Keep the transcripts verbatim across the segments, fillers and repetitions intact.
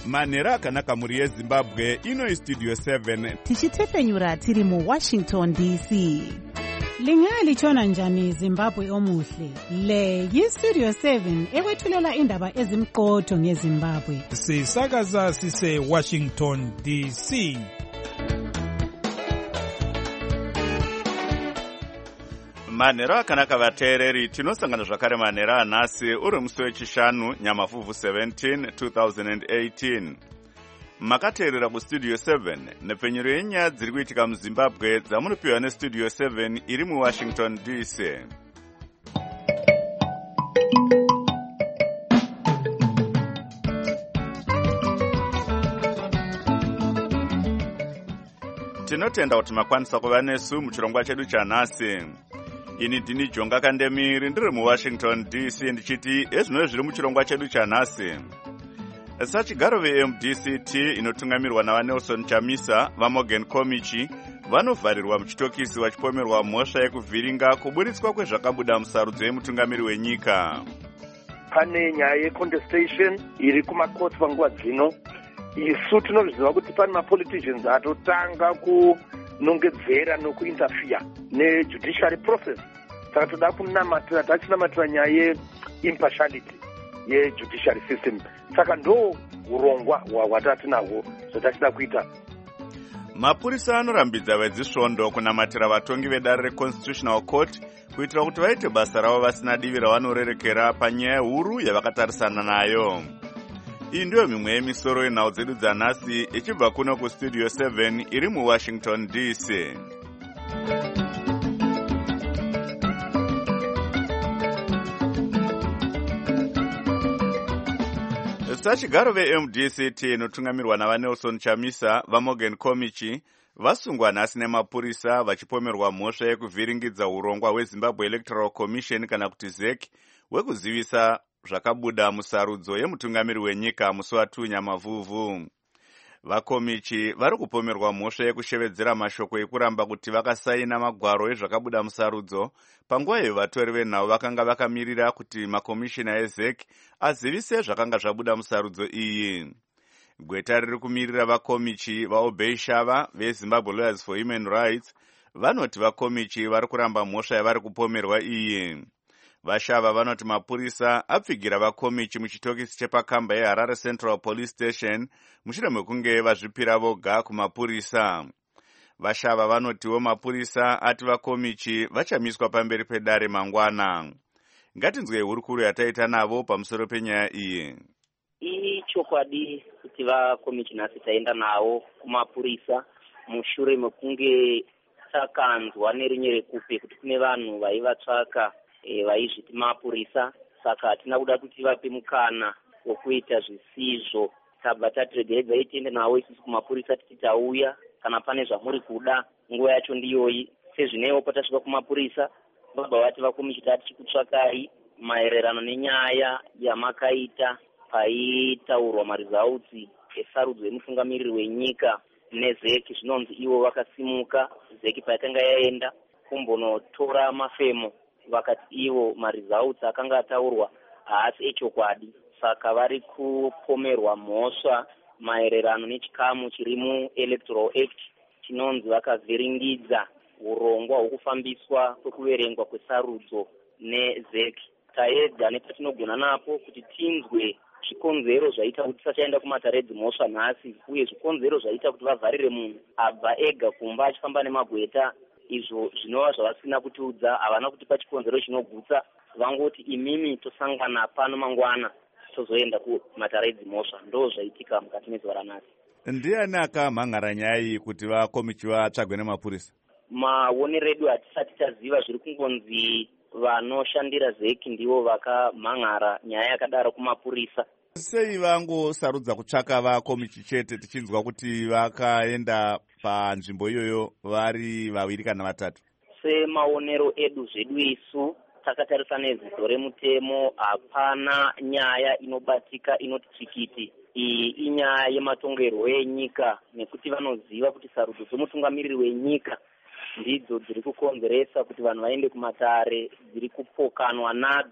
manhero akanaka mhuri yezimbabwe. Ino Studio seven tichitefenyura tiri mu Washington D C. Lingalitshona njani Zimbabwe omuhle? Le yi-Studio seven ekwethulela indaba ezimqotho ngeZimbabwe. Sisakaza sise Washington D C. manhero akanaka vateereri, tinosangana zvakare manhero anhasi uri musi wechishanu nyamavhuvhu seventeen two thousand eighteen. Makateerera kustudio seven nepfenyuro yenyaya dziri kuitika muzimbabwe dzamunopiwa nestudio seven iri muwashington D C. Tinotenda kuti makwanisa kuva nesu muchirongwa chedu chanhasi. Ini ndini Jonga Kandemiri ndiri muWashington D C ndichiti ezvinova zviri muchirongwa chedu chanhasi. Sachigaro ve-M D C T inotungamirwa navaNelson Chamisa vaMorgan Komichi vanovharirwa muchitokisi vachipomerwa mhosva yekuvhiringa kuburitswa kwezvakabuda musarudzo yemutungamiri wenyika. Pane nyaya yecontestation iri kumakoti panguva dzino. Isu tinozviziva kuti pane mapoliticians atotanga kunongedzera nokuinterfere nejudiciary process. Saka toda kunamatira tachinamatira nyaya yeimpartiality yejudiciary system. Saka ndo urongwa hwatatinahwo zvatachida kuita. Mapurisa anorambidza vedzisvondo kunamatira vatongi vedare reConstitutional Court kuitira kuti vaite basa ravo vasina divi ravanorerekera panyaya huru yavakatarisana nayo. Iyi ndiyo mimwe yemisoro yenhau dzedu dzanhasi ichibva kuno kustudio seven iri muWashington D C. Sachigaro ve-M D C T inotungamirwa navaNelson Chamisa vaMorgan Komichi vasungwa nhasi nemapurisa vachipomerwa mhosva yekuvhiringidza urongwa hweZimbabwe Electoral Commission kana kuti Z E C hwekuzivisa zvakabuda musarudzo yemutungamiri wenyika musi wa2 nyamavhuvhu. VaKomichi vari kupomerwa mhosva yekushevedzera mashoko ekuramba kuti vakasaina magwaro ezvakabuda musarudzo panguva iyo vatori venhau vakanga vakamirira kuti makomishina eZ E C azivise zvakanga zvabuda musarudzo iyi. Gweta riri kumirira vaKomichi vaObey Shava veZimbabwe Lawyers for Human Rights vanoti vaKomichi vari kuramba mhosva yavari kupomerwa iyi. Vashava vanoti mapurisa apfigira vaKomichi muchitokisi chepakamba yeHarare Central Police Station mushure mekunge vazvipira voga kumapurisa. Vashava vanotiwo mapurisa ati vaKomichi vachamiswa pamberi pedare mangwana. Ngatinzwe hurukuru yataita navo pamusoro penyaya iyi. Ichokwadi kuti vaKomichi nhasi taenda navo kumapurisa mushure mekunge takanzwa nerinye rekupe kuti kune vanhu vaivatsvaka E, vaizviti mapurisa. Saka hatina kuda kuti vape mukana wokuita zvisizvo. Tabva tatiregeredzai tiende navo isusu kumapurisa titi tauya kana pane zvamuri kuda nguva yacho ndiyoyi. Sezvinewo patasvika kumapurisa vabva vati vaKomichi tati tichikutsvakai maererano nenyaya yamakaita paitaurwa maresults esarudzo yemutungamiriri wenyika neZ E C. Zvinonzi ivo vakasimuka Z E C paikanga yaenda kumbonotora mafemo vakati ivo maresults akanga ataurwa haasi echokwadi. Saka vari kupomerwa mhosva maererano nechikamu chiri muElectoral Act chinonzi vakavhiringidza urongwa hwokufambiswa kwekuverengwa kwesarudzo neZ E C. Taedza nepatinogona napo kuti tinzwe zvikonzero zvaita kuti tisachaenda kumatare edzimhosva nhasi uye zvikonzero zvaita kuti vavharire munhu abva ega kumba achifamba nemagweta. Izvo zvinova zvavasina kutiudza, havana kutipa chikonzero chinogutsa. Vangoti imimi tosangana pano mangwana tozoenda kumatare edzimhosva. Ndo zvaitika mukati mezuva ranhasi. Ndiani akamhan'ara nyaya iyi kuti vaKomichi vatsvagwe nemapurisa? Maonero edu hatisati taziva, zviri kungonzi vanoshandira Z E C ndivo vakamhan'ara nyaya yakadaro kumapurisa. Sei vangosarudza kutsvaka vaKomichi chete tichinzwa kuti vakaenda panzvimbo iyoyo vari vaviri kana vatatu? Semaonero edu zvedu isu takatarisa neziso remutemo hapana nyaya inobatika inoti tsikiti. Iyi inyaya yematongerwo enyika nekuti vanoziva kuti sarudzo dzomutungamiriri wenyika ndidzo dziri kukonzeresa kuti vanhu vaende kumatare, dziri kupokanwa nadzo.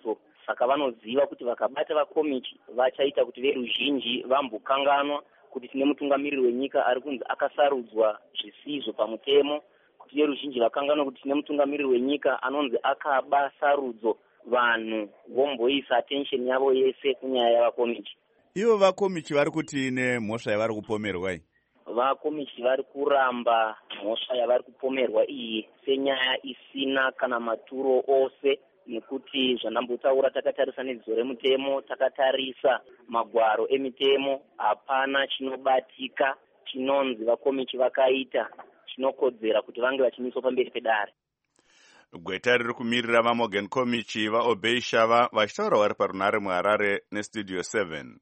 saka vanoziva kuti vakabata vakomichi vachaita kuti veruzhinji vambokanganwa kuti tine mutungamiriri wenyika ari kunzi akasarudzwa zvisizvo pamutemo, kuti veruzhinji vakanganwa kuti tine mutungamiriri wenyika anonzi akaba sarudzo, vanhu vomboisa attention yavo yese kunyaya yavakomichi. Ivo vakomichi vari kuti nemhosva yavari kupomerwa iyi? Vakomichi vari kuramba mhosva yavari kupomerwa iyi senyaya isina kana maturo ose, nekuti zvandambotaura takatarisa nedzidzo remutemo, takatarisa magwaro emitemo, hapana chinobatika chinonzi vakomichi vakaita chinokodzera kuti vange vachimiswa pamberi pedare. Gweta riri kumirira vaMorgan Komichi vaObey Shava vachitaura vari parunare muHarare neStudio seven.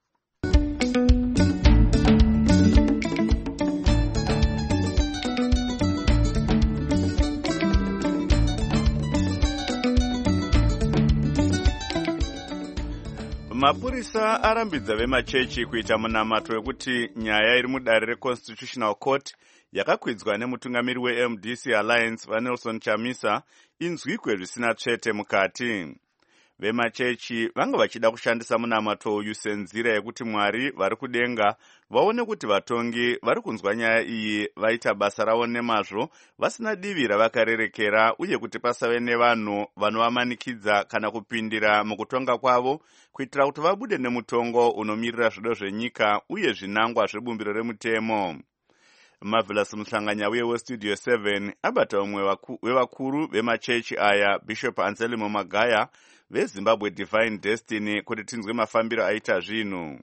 Mapurisa arambidza vemachechi kuita munamato wekuti nyaya iri mudare reConstitutional Court yakakwidzwa nemutungamiri weM D C Alliance vaNelson Chamisa inzwikwe zvisina tsvete mukati. Vemachechi vanga vachida kushandisa munamato uyu senzira yekuti Mwari vari kudenga vaone kuti vatongi vari kunzwa nyaya iyi vaita basa ravo nemazvo vasina divi ravakarerekera, uye kuti pasave nevanhu vanovamanikidza kana kupindira mukutonga kwavo kuitira kuti vabude nemutongo unomirira zvido zvenyika uye zvinangwa zvebumbiro remutemo. Marvelous Muhlanganya uye weStudio seven abata umwe wevakuru vemachechi aya, Bishop Anselmo Magaya veZimbabwe Divine Destiny, kuti tinzwe mafambiro aita zvinhu.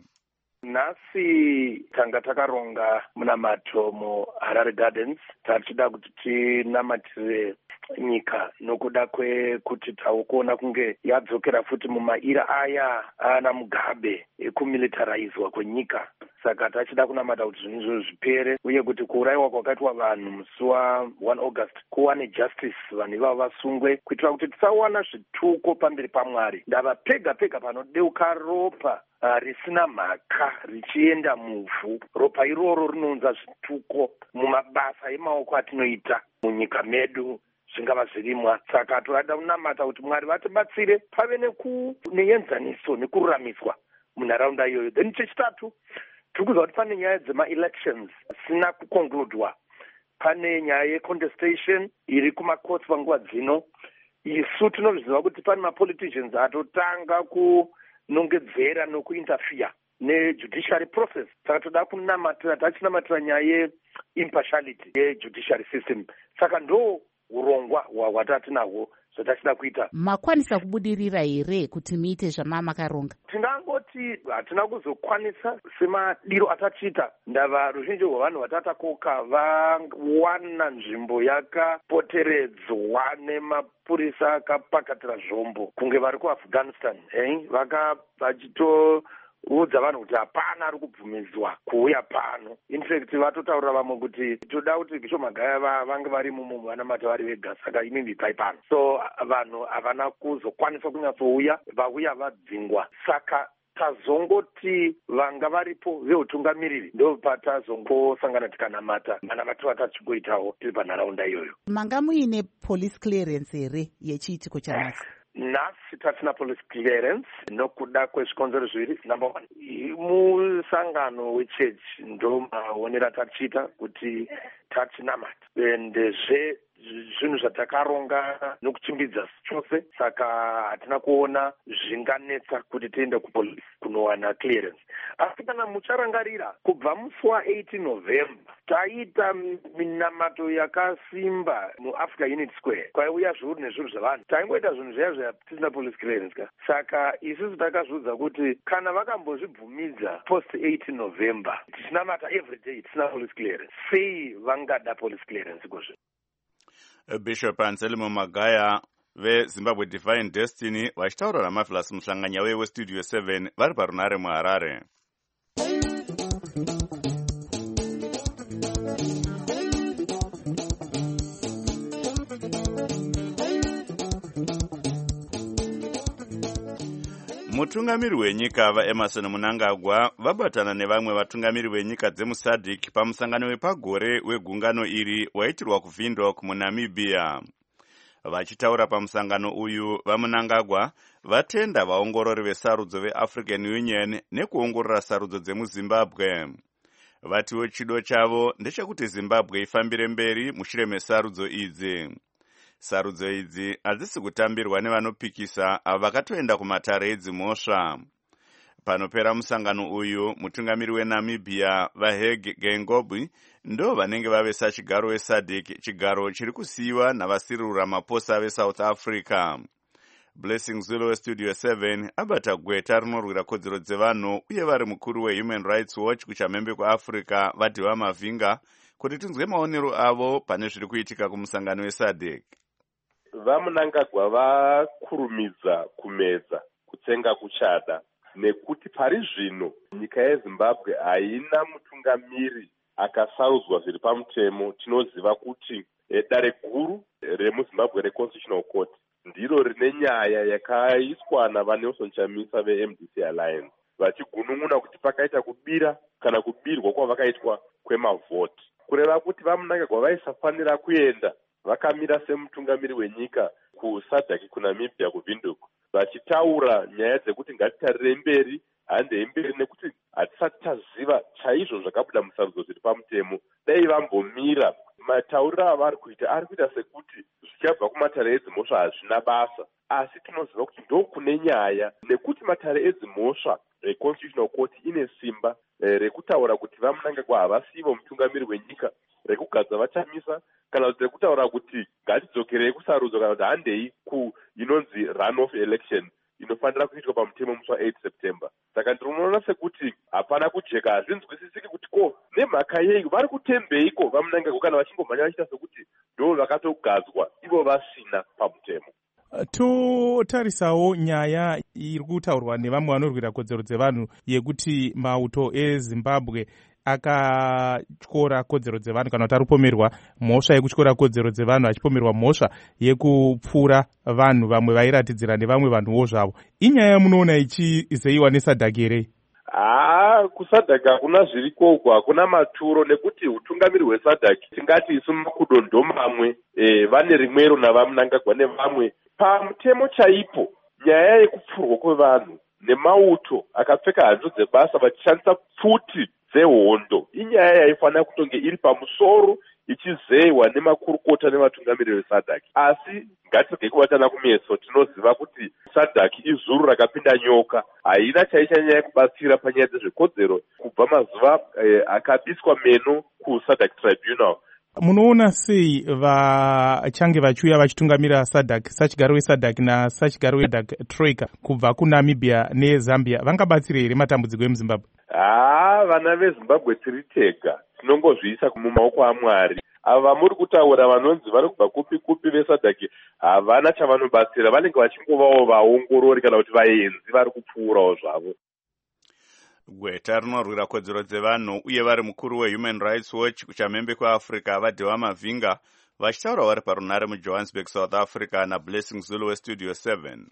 Nhasi tanga takaronga munamato muHarare Gardens, tachida kuti tinamatire nyika nokuda kwekuti takuona kunge yadzokera futi mumaira aya ana Mugabe ekumilitarizwa kwenyika. Saka tachida kunamata kuti zvinhu izvozvo zvipere, uye kuti kuurayiwa kwakaitwa vanhu musi wa August kuwane justice, vanhu ivavo vasungwe, kuitira kuti tisawana zvituko pamberi paMwari. Ndava pega pega panodeuka ropa Uh, risina mhaka richienda muvhu. Ropa iroro rinounza zvituko mumabasa emaoko atinoita munyika medu, zvingava zvirimwa. Saka toda kunamata kuti Mwari vatibatsire pave neenzaniso nekururamiswa munharaunda iyoyo. Then chechitatu, tiri kuziva kuti pane nyaya dzema-elections sina kukonkludwa. Pane nyaya yecontestation iri kumacourts panguva dzino. Isu tinozviziva kuti pane mapoliticians atotanga ku nongedzera nokuinterfere nejudiciary process. Saka toda kunamatira, tachinamatira nyaya yeimpartiality yejudiciary system. Saka ndo urongwa hwatatinahwo zvatachida kuita. Makwanisa kubudirira here kuti muite zvamamakaronga? Tinangoti hatina kuzokwanisa semadiro atachiita. Ndava ruzhinji rwavanhu vatatakoka vawana nzvimbo yakapoteredzwa nemapurisa akapakatira zvombo kunge vari kuAfghanistan. Eh? Vaka vachito udza vanhu kuti hapana ari kubvumidzwa kuuya pano. In fact vatotaurira vamwe kuti toda kuti Bishop Magaya vange vari mumo vanamata vari vega, saka inini itai pano. So vanhu havana kuzokwanisa kunyatsouya, vauya vadzingwa. Saka tazongoti vanga varipo veutungamiriri ndo patazongosangana tikanamata vanamati vatachigoitawo tiri panharaunda iyoyo. Manga muine police clearance here yechiitiko chanhasi? Nhasi tatina police clearance nokuda kwezvikonzero zviviri. Number one, musangano wechechi ndo maonera tachita kuti tachinamata endezve zvinhu zvatakaronga nokuchimbidza chose, saka hatina kuona zvinganetsa kuti tiende kupolisi kunowana clearance. Asi kana mucharangarira, kubva musi wa-eighteen November taita minamato yakasimba muAfrica Unity Square, kwaiuya zviuru nezviuru zvavanhu. Taingoita zvinhu zviya zviya tisina police clearance ka. Saka isusu takazviudza kuti kana vakambozvibvumidza post eighteen November tichinamata everyday tisina police clearance, sei vangada police clearance kozvo? Bishop Anselmo Magaya veZimbabwe Divine Destiny vachitaura naMarvelous Muhlanganya weStudio seven vari parunare muHarare. Mutungamiri wenyika vaEmerson Mnangagwa vabatana nevamwe vatungamiri venyika dzemuSADC pamusangano wepagore wegungano iri waitirwa kuVindhoek muNamibia. Vachitaura pamusangano uyu, vaMnangagwa vatenda vaongorori vesarudzo veAfrican Union nekuongorora sarudzo dzemuZimbabwe. Vatiwo chido chavo ndechekuti Zimbabwe ifambire mberi mushure mesarudzo idzi. Sarudzo idzi hadzisi kutambirwa nevanopikisa avo vakatoenda kumatare edzimhosva. Panopera musangano uyu, mutungamiri weNamibia vaHage Geingob ndo vanenge vavesa chigaro weSADC, chigaro chiri kusiyiwa navaCyril Ramaphosa veSouth Africa. Blessing Zulu weStudio seven abata gweta rinorwira kodzero dzevanhu uye vari mukuru weHuman Rights Watch kuchamhembe kwaAfrica vati vamavhinga kuti tinzwe maonero avo pane zviri kuitika kumusangano weSADC. VaMnangagwa vakurumidza kumedza kutsenga kuchada nekuti pari zvino nyika yeZimbabwe haina mutungamiri akasarudzwa zviri pamutemo. Tinoziva kuti dare guru remuZimbabwe reConstitutional Court ndiro rine nyaya yakaiswa navaNelson Chamisa veM D C Alliance vachigunun'una kuti pakaita kubira kana kubirwa kwavakaitwa kwemavhoti, kureva kuti vaMnangagwa vaisafanira kuenda vakamira semutungamiri wenyika kuSADC kuNamibia kuVindhoek vachitaura nyaya dzekuti ngatitarire mberi handei mberi nekuti hatisati taziva chaizvo zvakabuda musarudzo zviri pamutemo. Dai vambomira, matauriro avari kuita ari kuita sekuti zvichabva kumatare edzimhosva hazvina basa, asi tinoziva kuti ndokune nyaya nekuti matare edzimhosva reConstitutional Court ine simba rekutaura kuti vaMnangagwa havasivo mutungamiri wenyika, rekugadza vaChamisa kana kuti rekutaura kuti ngatidzokerei kusarudzo kana kuti handei ku inonzi run-off election inofanira kuitwa pamutemo musi wa eight September. Saka ndinoona sekuti hapana kujeka, hazvinzwisisiki kuti ko nemhaka yei vari kutembeiko vaMnangagwa kana vachimbomhanya vachiita sekuti ndo vakatogadzwa ivo vasina pamutemo. Totarisawo nyaya iri kutaurwa nevamwe vanorwira kodzero dzevanhu yekuti mauto eZimbabwe akatyora kodzero dzevanhu kana kuti aripomerwa mhosva yekutyora kodzero dzevanhu achipomerwa mhosva yekupfura vanhu vamwe vairatidzira nevamwe vanhuwo zvavo. Inyaya yamunoona ichizeyiwa neSADC here? Ah, kuSADC hakuna zvirikoko, hakuna maturo nekuti utungamiri hweSADC tingati isu makudo ndo mamwe, e, vane rimwero navaMnangagwa nevamwe. Pamutemo chaipo nyaya yekupfurwa kwevanhu nemauto akapfeka hanzu dzebasa vachishandisa pfuti dzehondo inyaya yaifanira kutonge iri pamusoro ichizeyiwa nemakurukota nevatungamiri veSADC. Asi ngatirege kubatana kumeso, tinoziva kuti SADC izuru rakapinda nyoka, haina chaichanyanya kubatsira panyaya dzezvekodzero kubva mazuva eh, akabiswa meno kuSADC Tribunal. Munoona sei vachange vachiuya vachitungamira SADC, sachigaro weSADC nasachigaro weSADC Troika kubva kuNamibia neZambia vangabatsire here matambudziko emuZimbabwe? Ah, vana veZimbabwe tiri tega, tinongozviisa mumaoko aMwari. Ava muri kutaura vanonzi vari kubva kupi kupi veSADC havana chavanobatsira, vanenge vachingovawo vaongorori kana kuti vaenzi vari kupfuurawo zvavo. Gweta rinorwira kodzero dzevanhu uye vari mukuru weHuman Rights Watch kuchamhembe kwaAfrica vadhiwa mavhinga vachitaura vari parunhare muJohannesburg, South Africa naBlessing Zulu weStudio seven.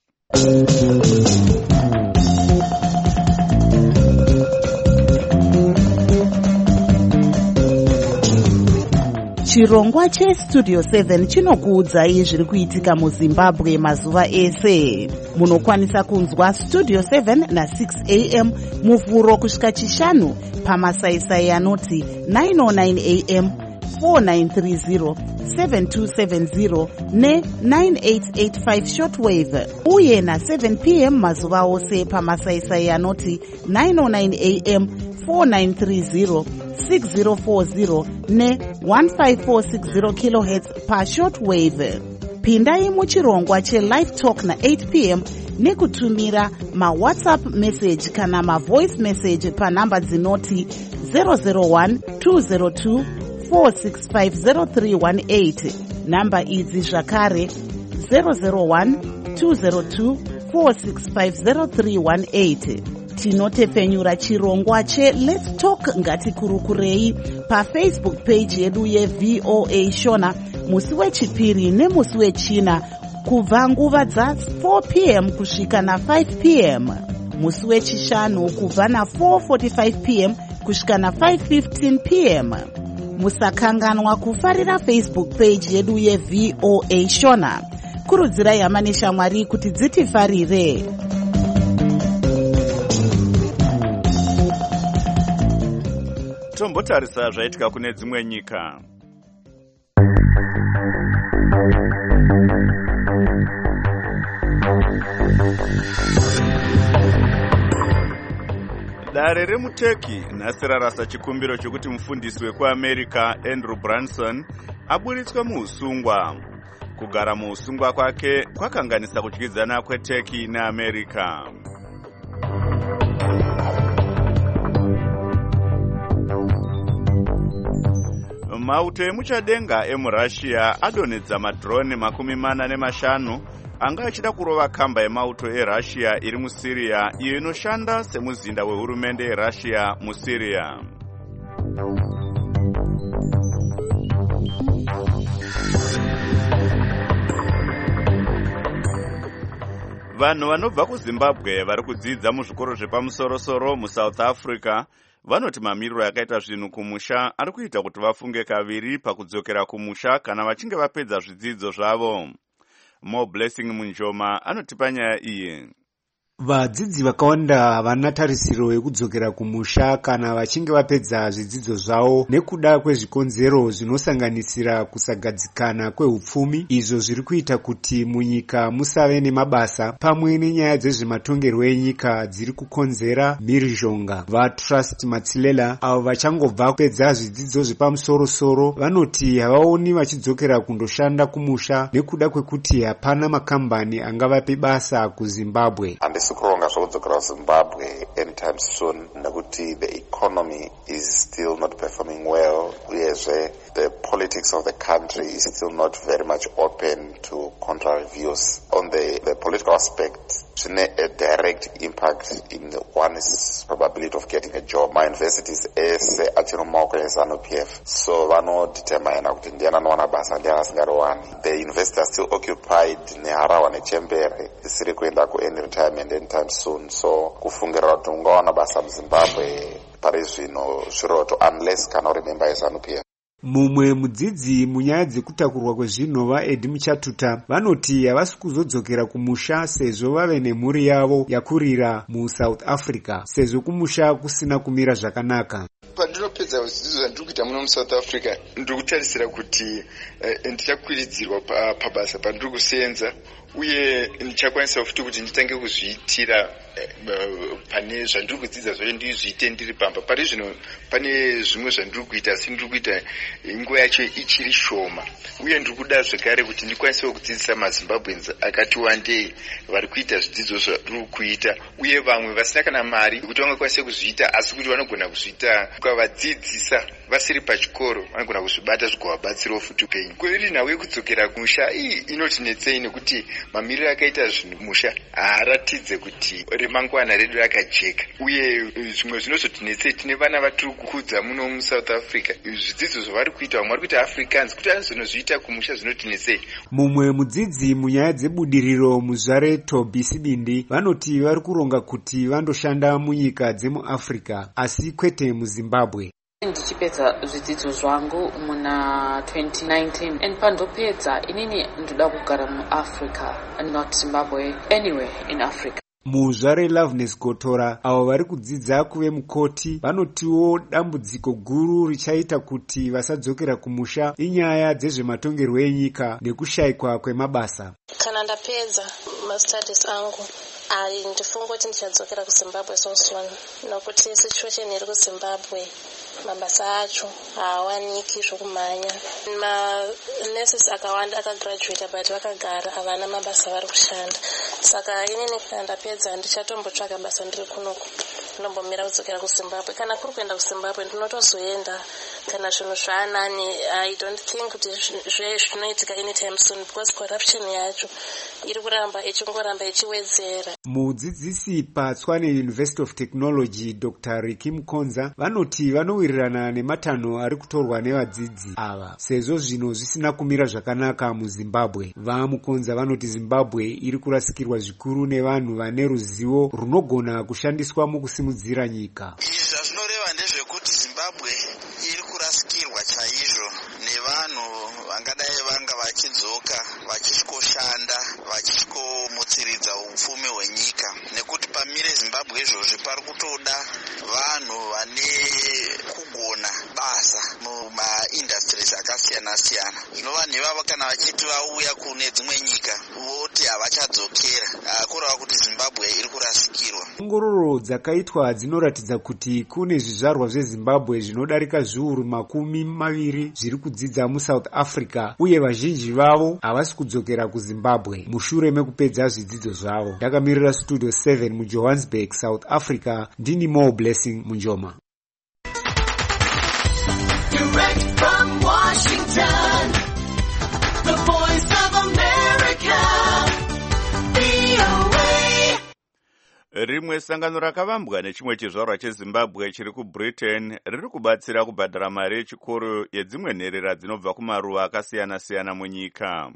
Chirongwa cheStudio seven chinokuudzai zviri kuitika muZimbabwe mazuva ese. Munokwanisa kunzwa Studio seven na six a m muvhuro kusvika chishanu pamasaisai anoti nine oh nine a m, four nine three zero, seven two seven zero ne nine eight eight five shortwave, uye na seven p m mazuva ose pamasaisai anoti nine oh nine a m, four nine three zero, six zero four zero ne one five four six zero kilohertz pa shortwave. Pindai muchirongwa cheLive Talk na eight p m nekutumira maWhatsApp message kana mavoice message panhamba dzinoti zero zero one two zero two four six five zero three one eight. Namba idzi zvakare zero zero one two zero two four six five zero three one eight. Tinotepfenyura chirongwa che Let's Talk ngatikurukurei paFacebook page yedu yeV O A Shona musi wechipiri nemusi wechina kubva nguva dza four p m kusvika na five p m, musi wechishanu kubva na four forty-five p m kusvika na five fifteen p m. musakanganwa kufarira Facebook page yedu yeV O A Shona. Kurudzirai hama neshamwari kuti dzitifarire. Tombotarisa zvaitika kune dzimwe nyika. Dare remuTurkey nhasi rarasa chikumbiro chokuti mufundisi wekuAmerica Andrew Branson aburitswe muusungwa. Kugara muusungwa kwake kwakanganisa kudyidzana kweTurkey neAmerica. Mauto emuchadenga emuRussia adonedza madrone makumi mana nemashanu anga achida kurova kamba yemauto eRussia iri muSyria iyo inoshanda semuzinda wehurumende yeRussia muSyria. Vanhu vanobva kuZimbabwe vari kudzidza muzvikoro zvepamusoro-soro muSouth Africa vanoti mamiriro yakaita zvinhu kumusha ari kuita kuti vafunge kaviri pakudzokera kumusha kana vachinge vapedza zvidzidzo zvavo. Mo Blessing Munjoma anotipa nyaya iyi. Vadzidzi vakawanda havana tarisiro yekudzokera kumusha kana vachinge vapedza zvidzidzo zvavo nekuda kwezvikonzero zvinosanganisira kusagadzikana kwehupfumi, izvo zviri kuita kuti munyika musave nemabasa pamwe nenyaya dzezvematongerwo enyika dziri kukonzera mhirizhonga. VaTrust Matsilela avo vachangobva kupedza zvidzidzo zvepamusoro-soro vanoti havaoni vachidzokera kundoshanda kumusha nekuda kwekuti hapana makambani angavape basa kuZimbabwe. Sikuronga zvokudzokera kuZimbabwe anytime soon nekuti the economy is still not performing well, uyezve the politics of the country is still not very much open to contrary views. On the, the political aspect, zvine a direct impact in one's probability of getting a job. My universities ese achiri mumaoko eZANU P F, so vanodetermina kuti ndiani anowana basa ndiani asingarowani. The university are still occupied neHarahwa neChembere isiri kuenda kuearly retirement anytime soon, so kufungira kuti ungawana basa muZimbabwe pari zvino zviroto unless kana uri member yeZANU P F. Mumwe mudzidzi munyaya dzekutakurwa kwezvinhu vaEdhi Muchatuta vanoti havasi kuzodzokera kumusha sezvo vave nemhuri yavo yakurira muSouth Africa, sezvo kumusha kusina kumira zvakanaka. Pandinopedza zvidzidzo zvandiri kuita muno muSouth Africa ndiri kutarisira kuti ndichakwiridzirwa pabasa pandiri kusenza, uye ndichakwanisa futi kuti nditange kuzviitira pane zvandiri kudzidza zvacho ndizviite ndiri pamba. Pari zvino pane zvimwe zvandiri kuita asi ndiri kuita nguva yacho ichiri shoma, uye ndiri kuda zvekare kuti ndikwanise kudzidzisa maZimbabweans akati wandei vari kuita zvidzidzo zvandiri kuita, uye vamwe vasina kana mari kuti vangakwanise kuzviita asi kuti vanogona kuzviita ukavadzidzisa vasiri pachikoro vanogona kuzvibata zvigovabatsirawo futi upenyu. Kweri nhau yekudzokera kumusha iyi inotinetsei nekuti mamiriro akaita zvinhu musha haaratidze kuti remangwana redu rakajeka, uye zvimwe zvinozotinetsei tine vana vatiri kukudza muno muSouth Africa, zvidzidzo zvavari kuita vamwe vari kuita Africans kuti anozonozviita kumusha zvinotinetsei. Mumwe mudzidzi munyaya dzebudiriro muzvare Tobi Sibindi vanoti vari kuronga kuti vandoshanda munyika dzemuAfrica asi kwete muZimbabwe. Ndichipedza zvidzidzo zvangu muna twenty nineteen and pandopedza inini ndoda kugara muAfrica, not Zimbabwe, anywhere in Africa. Muzvare Loveness Gotora avo vari kudzidza kuve mukoti vanotiwo dambudziko guru richaita kuti vasadzokera kumusha inyaya dzezvematongerwo enyika nekushayikwa kwemabasa. Kana ndapedza mastudies angu ari ndifunga kuti ndichadzokera kuZimbabwe so soon, nokuti situation iri kuZimbabwe mabasa acho haawaniki zvokumhanya. Manurses akawanda akagraduata but vakagara havana mabasa vari kushanda, saka inini kana ndapedza ndichatombotsvaka basa ndiri kunoku, ndinombomira kudzokera kuZimbabwe. Kana kuri kuenda kuZimbabwe ndinotozoenda kana zvinhu zvaanani. I don't think kuti zvinoitika anytime soon because corruption yacho iri kuramba ichingoramba ichiwedzera. Mudzidzisi paTshwane University of Technology Doctor Ricky Mkonza vanoti vanowirirana nematanho ari kutorwa nevadzidzi ava sezvo zvino zvisina kumira zvakanaka muZimbabwe. VaMukonza vanoti Zimbabwe iri kurasikirwa zvikuru nevanhu vane ruzivo runogona kushandiswa mukusimudzira nyika. Izvi zvinoreva ndezvekuti Zimbabwe iri kurasikirwa chaiyo vachiti vauya kune dzimwe nyika voti havachadzokera, kureva kuti Zimbabwe iri kurasikirwa. Ongororo dzakaitwa dzinoratidza kuti kune zvizvarwa zveZimbabwe zvinodarika zviuru makumi maviri zviri kudzidza muSouth Africa, uye vazhinji vavo havasi kudzokera kuZimbabwe mushure mekupedza zvidzidzo zvavo. Ndakamirira Studio seven muJohannesburg, South Africa, ndini Mo Blessing Munjoma. Direct from Washington, the voice of America, V O A. Rimwe sangano rakavambwa nechimwe chizvarwa cheZimbabwe chiri kuBritain riri kubatsira kubhadhara mari yechikoro yedzimwe nherera dzinobva kumaruwa akasiyana-siyana munyika.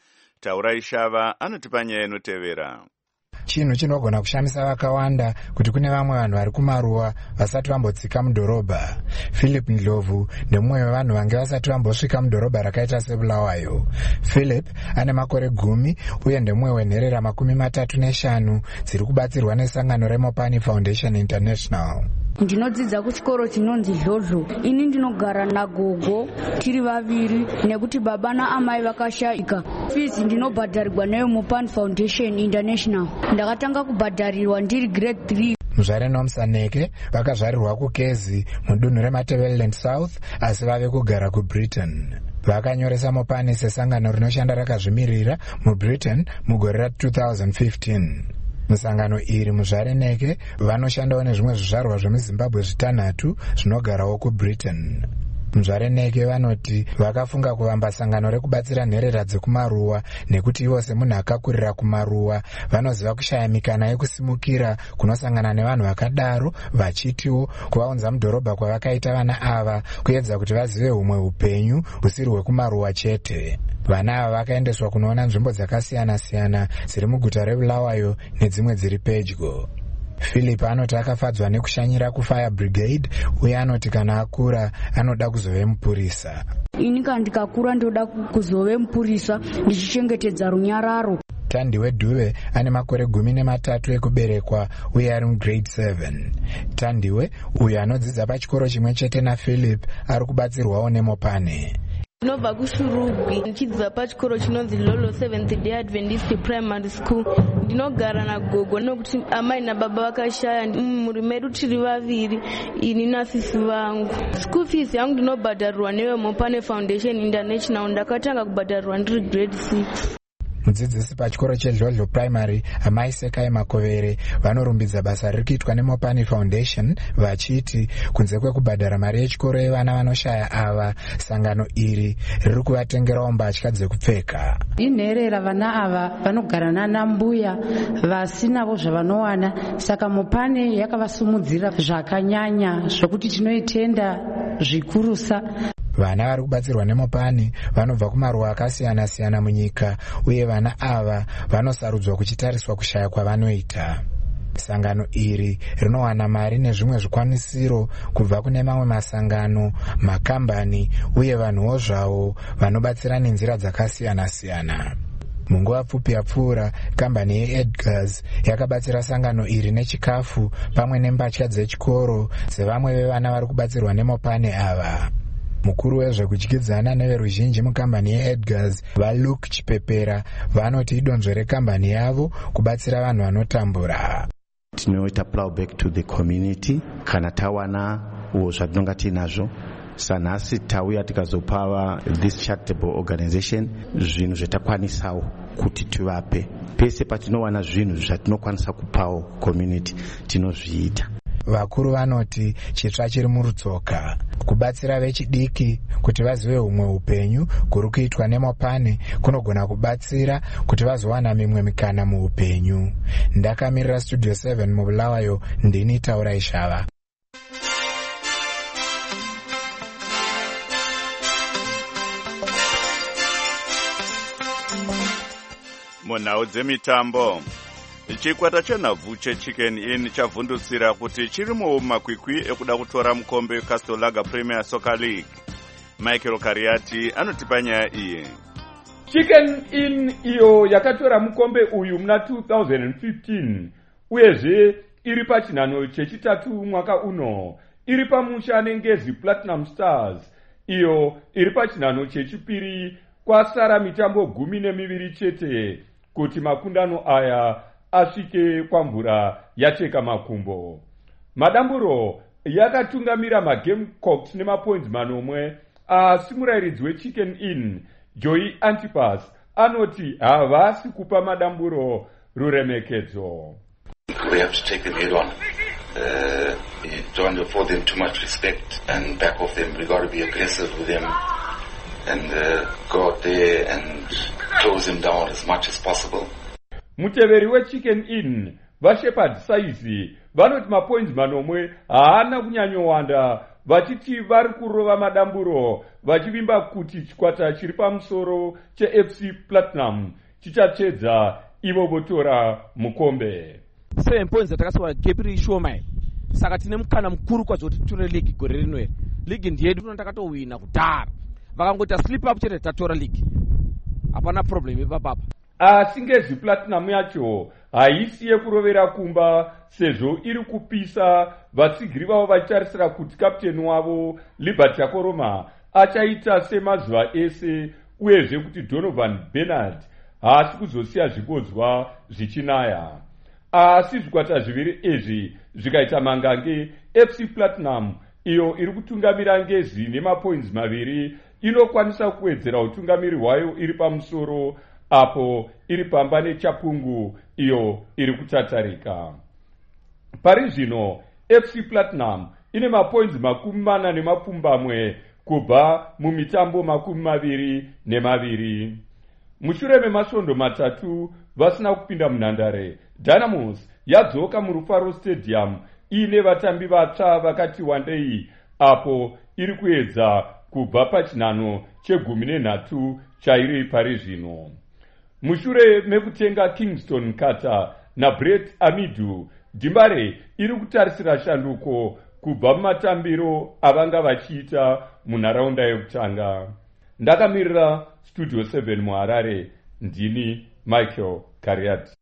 Taura Ishava anotipa nyaya inotevera. Chinhu chinogona kushamisa vakawanda kuti kune vamwe vanhu vari kumaruwa vasati vambotsika mudhorobha. Philip Ndlovu ndemumwe wevanhu vange vasati vambosvika mudhorobha rakaita seBulawayo. Philip ane makore gumi uye ndemumwe wenherera makumi matatu neshanu dziri kubatsirwa nesangano reMopani Foundation International. Ndinodzidza kuchikoro chinonzi Dlodlo. Ini ndinogara nagogo tiri vaviri nekuti baba naamai vakashayika. Fees ndinobhadharirwa neMopani Foundation International. Ndakatanga kubhadharirwa ndiri grade three. Muzvare Nomsaneke vakazvarirwa kuKezi mudunhu reMatabeleland South asi vave kugara kuBritain. Vakanyoresa Mopani sesangano rinoshanda rakazvimirira muBritain mugore ra two thousand fifteen. Musangano iri muzvareneke vanoshandawo nezvimwe zvizvarwa zvemuZimbabwe zvitanhatu zvinogarawo kuBritain. Muzvareneke vanoti vakafunga kuvamba sangano rekubatsira nherera dzekumaruwa nekuti ivo semunhu akakurira kumaruwa vanoziva kushaya mikana yekusimukira kunosangana nevanhu vakadaro, vachitiwo kuvaunza mudhorobha kwavakaita vana ava kuedza kuti vazive humwe upenyu husiri hwekumaruwa chete. Vana ava vakaendeswa kunoona nzvimbo dzakasiyana-siyana dziri muguta reBulawayo nedzimwe dziri pedyo. Philip anoti akafadzwa nekushanyira kuFire Brigade uye anoti kana akura anoda kuzove mupurisa. Ini kana ndikakura ndoda kuzove mupurisa ndichichengetedza runyararo. Tandiwe Duve ane makore gumi nematatu ekuberekwa uye ari mugrade seven. Tandiwe uyo anodzidza pachikoro chimwe chete naPhilip ari kubatsirwawo neMopani. Ndinobva kuShurugwi ndichibva pachikoro chinonzi Lolo Seventh Day Adventist Primary School. Ndinogara nagogo nokuti amai nababa vakashaya muri medu tiri vaviri ini nasisi vangu. School fees yangu ndinobhadharirwa neMopani Foundation International. Ndakatanga kubhadharirwa ndiri grade six. Mudzidzisi pachikoro cheDlodlo Primary amai Sekai Makovere vanorumbidza basa riri kuitwa neMopani Foundation vachiti kunze kwekubhadhara mari yechikoro yevana vanoshaya ava, sangano iri riri kuvatengerawo mbatya dzekupfeka. Inherera vana ava vanogara nana mbuya vasinavo zvavanowana, saka Mopani yakavasumudzira zvakanyanya zvokuti tinoitenda zvikurusa. Vana vari kubatsirwa neMopani vanobva kumaruwa akasiyana-siyana munyika uye vana ava vanosarudzwa kuchitariswa kushaya kwavanoita. Sangano iri rinowana mari nezvimwe zvikwanisiro kubva kune mamwe masangano, makambani uye vanhuwo zvavo vanobatsira nenzira dzakasiyana-siyana. Munguva pfupi yapfuura, kambani yeEdgars yakabatsira sangano iri nechikafu pamwe nembatya dzechikoro dzevamwe vevana vari kubatsirwa neMopani ava. Mukuru wezvekudyidzana neveruzhinji mukambani yeEdgars vaLuke Chipepera vanoti idonzvo rekambani yavo kubatsira vanhu vanotambura. Tinoita plowback to the community kana tawana uwo zvatinonga tinazvo. Sanhasi tauya tikazopava this charitable organization zvinhu zvetakwanisawo kuti tivape. Pese patinowana zvinhu zvatinokwanisa kupawo community tinozviita. Vakuru vanoti chitsva chiri murutsoka. Kubatsira vechidiki kuti vazive humwe upenyu kuri kuitwa neMopani kunogona kubatsira kuti vazowana mimwe mikana muupenyu. Ndakamirira Studio seven muBulawayo, ndini Taura Ishava. Munhau dzemitambo. Chikwata chenhabvu cheChicken Inn chavhundutsira kuti chiri mumakwikwi ekuda kutora mukombe weCastle Lager Premier Soccer League. Michael Kariati anotipa nyaya iyi. Chicken Inn iyo yakatora mukombe uyu muna two thousand fifteen uyezve iri pachinhano chechitatu mwaka uno. Iri pamusha neNgezi Platinum Stars iyo iri pachinhano chechipiri kwasara mitambo gumi nemiviri chete kuti makundano aya asvike kwamvura yacheka makumbo. Madamburo yakatungamira maGamecocks nemapoints manomwe, asi murairidzi weChicken Inn Joey Antipas anoti havasi kupa madamburo ruremekedzo. We have to take them head on. Uh, you don't afford them too much respect and back off them. We got to be aggressive with them and uh, go out there and close them down as much as possible. Muteveri weChicken Inn vaShepherd Saizi vanoti mapoints manomwe haana kunyanyowanda, vachiti vari kurova madamburo vachivimba kuti chikwata chiri pamusoro cheF C Platinum chichachedza ivo votora mukombe. seven points dzatakaswara gepi riri shomai, saka tine mukana mukuru kwazvo kuti titore ligi gore rino. Ligi ndiyedu tino takatowina kudhara, vakangoita slip up chete tatora ligi, hapana problem ipapapa. Asi ngezi Platinum yacho haisi yekurovera kumba, sezvo iri kupisa, vatsigiri vavo vachitarisira kuti kapteni wavo Liberty Akoroma achaita semazuva ese, uyezve kuti Donovan Bernard haasi kuzosiya zvibodzwa zvichinaya. Asi zvikwata zviviri izvi zvikaita mangange, F C Platinum iyo iri kutungamira ngezi nemapoints maviri inokwanisa kuwedzera utungamiri hwayo iri pamusoro, apo iri pamba neChapungu iyo iri kutatarika. Pari zvino F C Platinum ine mapoints makumi mana nemapfumbamwe kubva mumitambo makumi maviri nemaviri. Mushure memasvondo matatu vasina kupinda munhandare, Dynamos yadzoka muRufaro Stadium ine vatambi vatsva vakati wandei, apo iri kuedza kubva pachinhano chegumi nenhatu chairi pari zvino. Mushure mekutenga Kingston Carter naBrett Amidu, Dimbare iri kutarisira shanduko kubva mumatambiro avanga vachiita munharaunda yekutanga. Ndakamirira Studio seven muHarare, ndini Michael Kariati.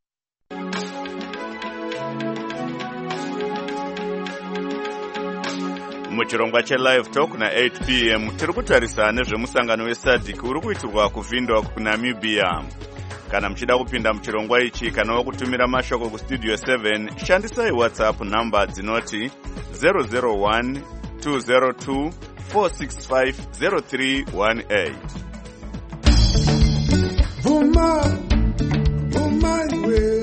Muchirongwa cheLive Talk na eight p m tiri kutarisa nezvemusangano weSADC uri kuitirwa kuvhindwa kuNamibia. Kana muchida kupinda muchirongwa ichi kana kutumira mashoko kuStudio seven, shandisai WhatsApp namba dzinoti zero zero one two zero two four six five zero three one eight. Vuma, vuma iwe,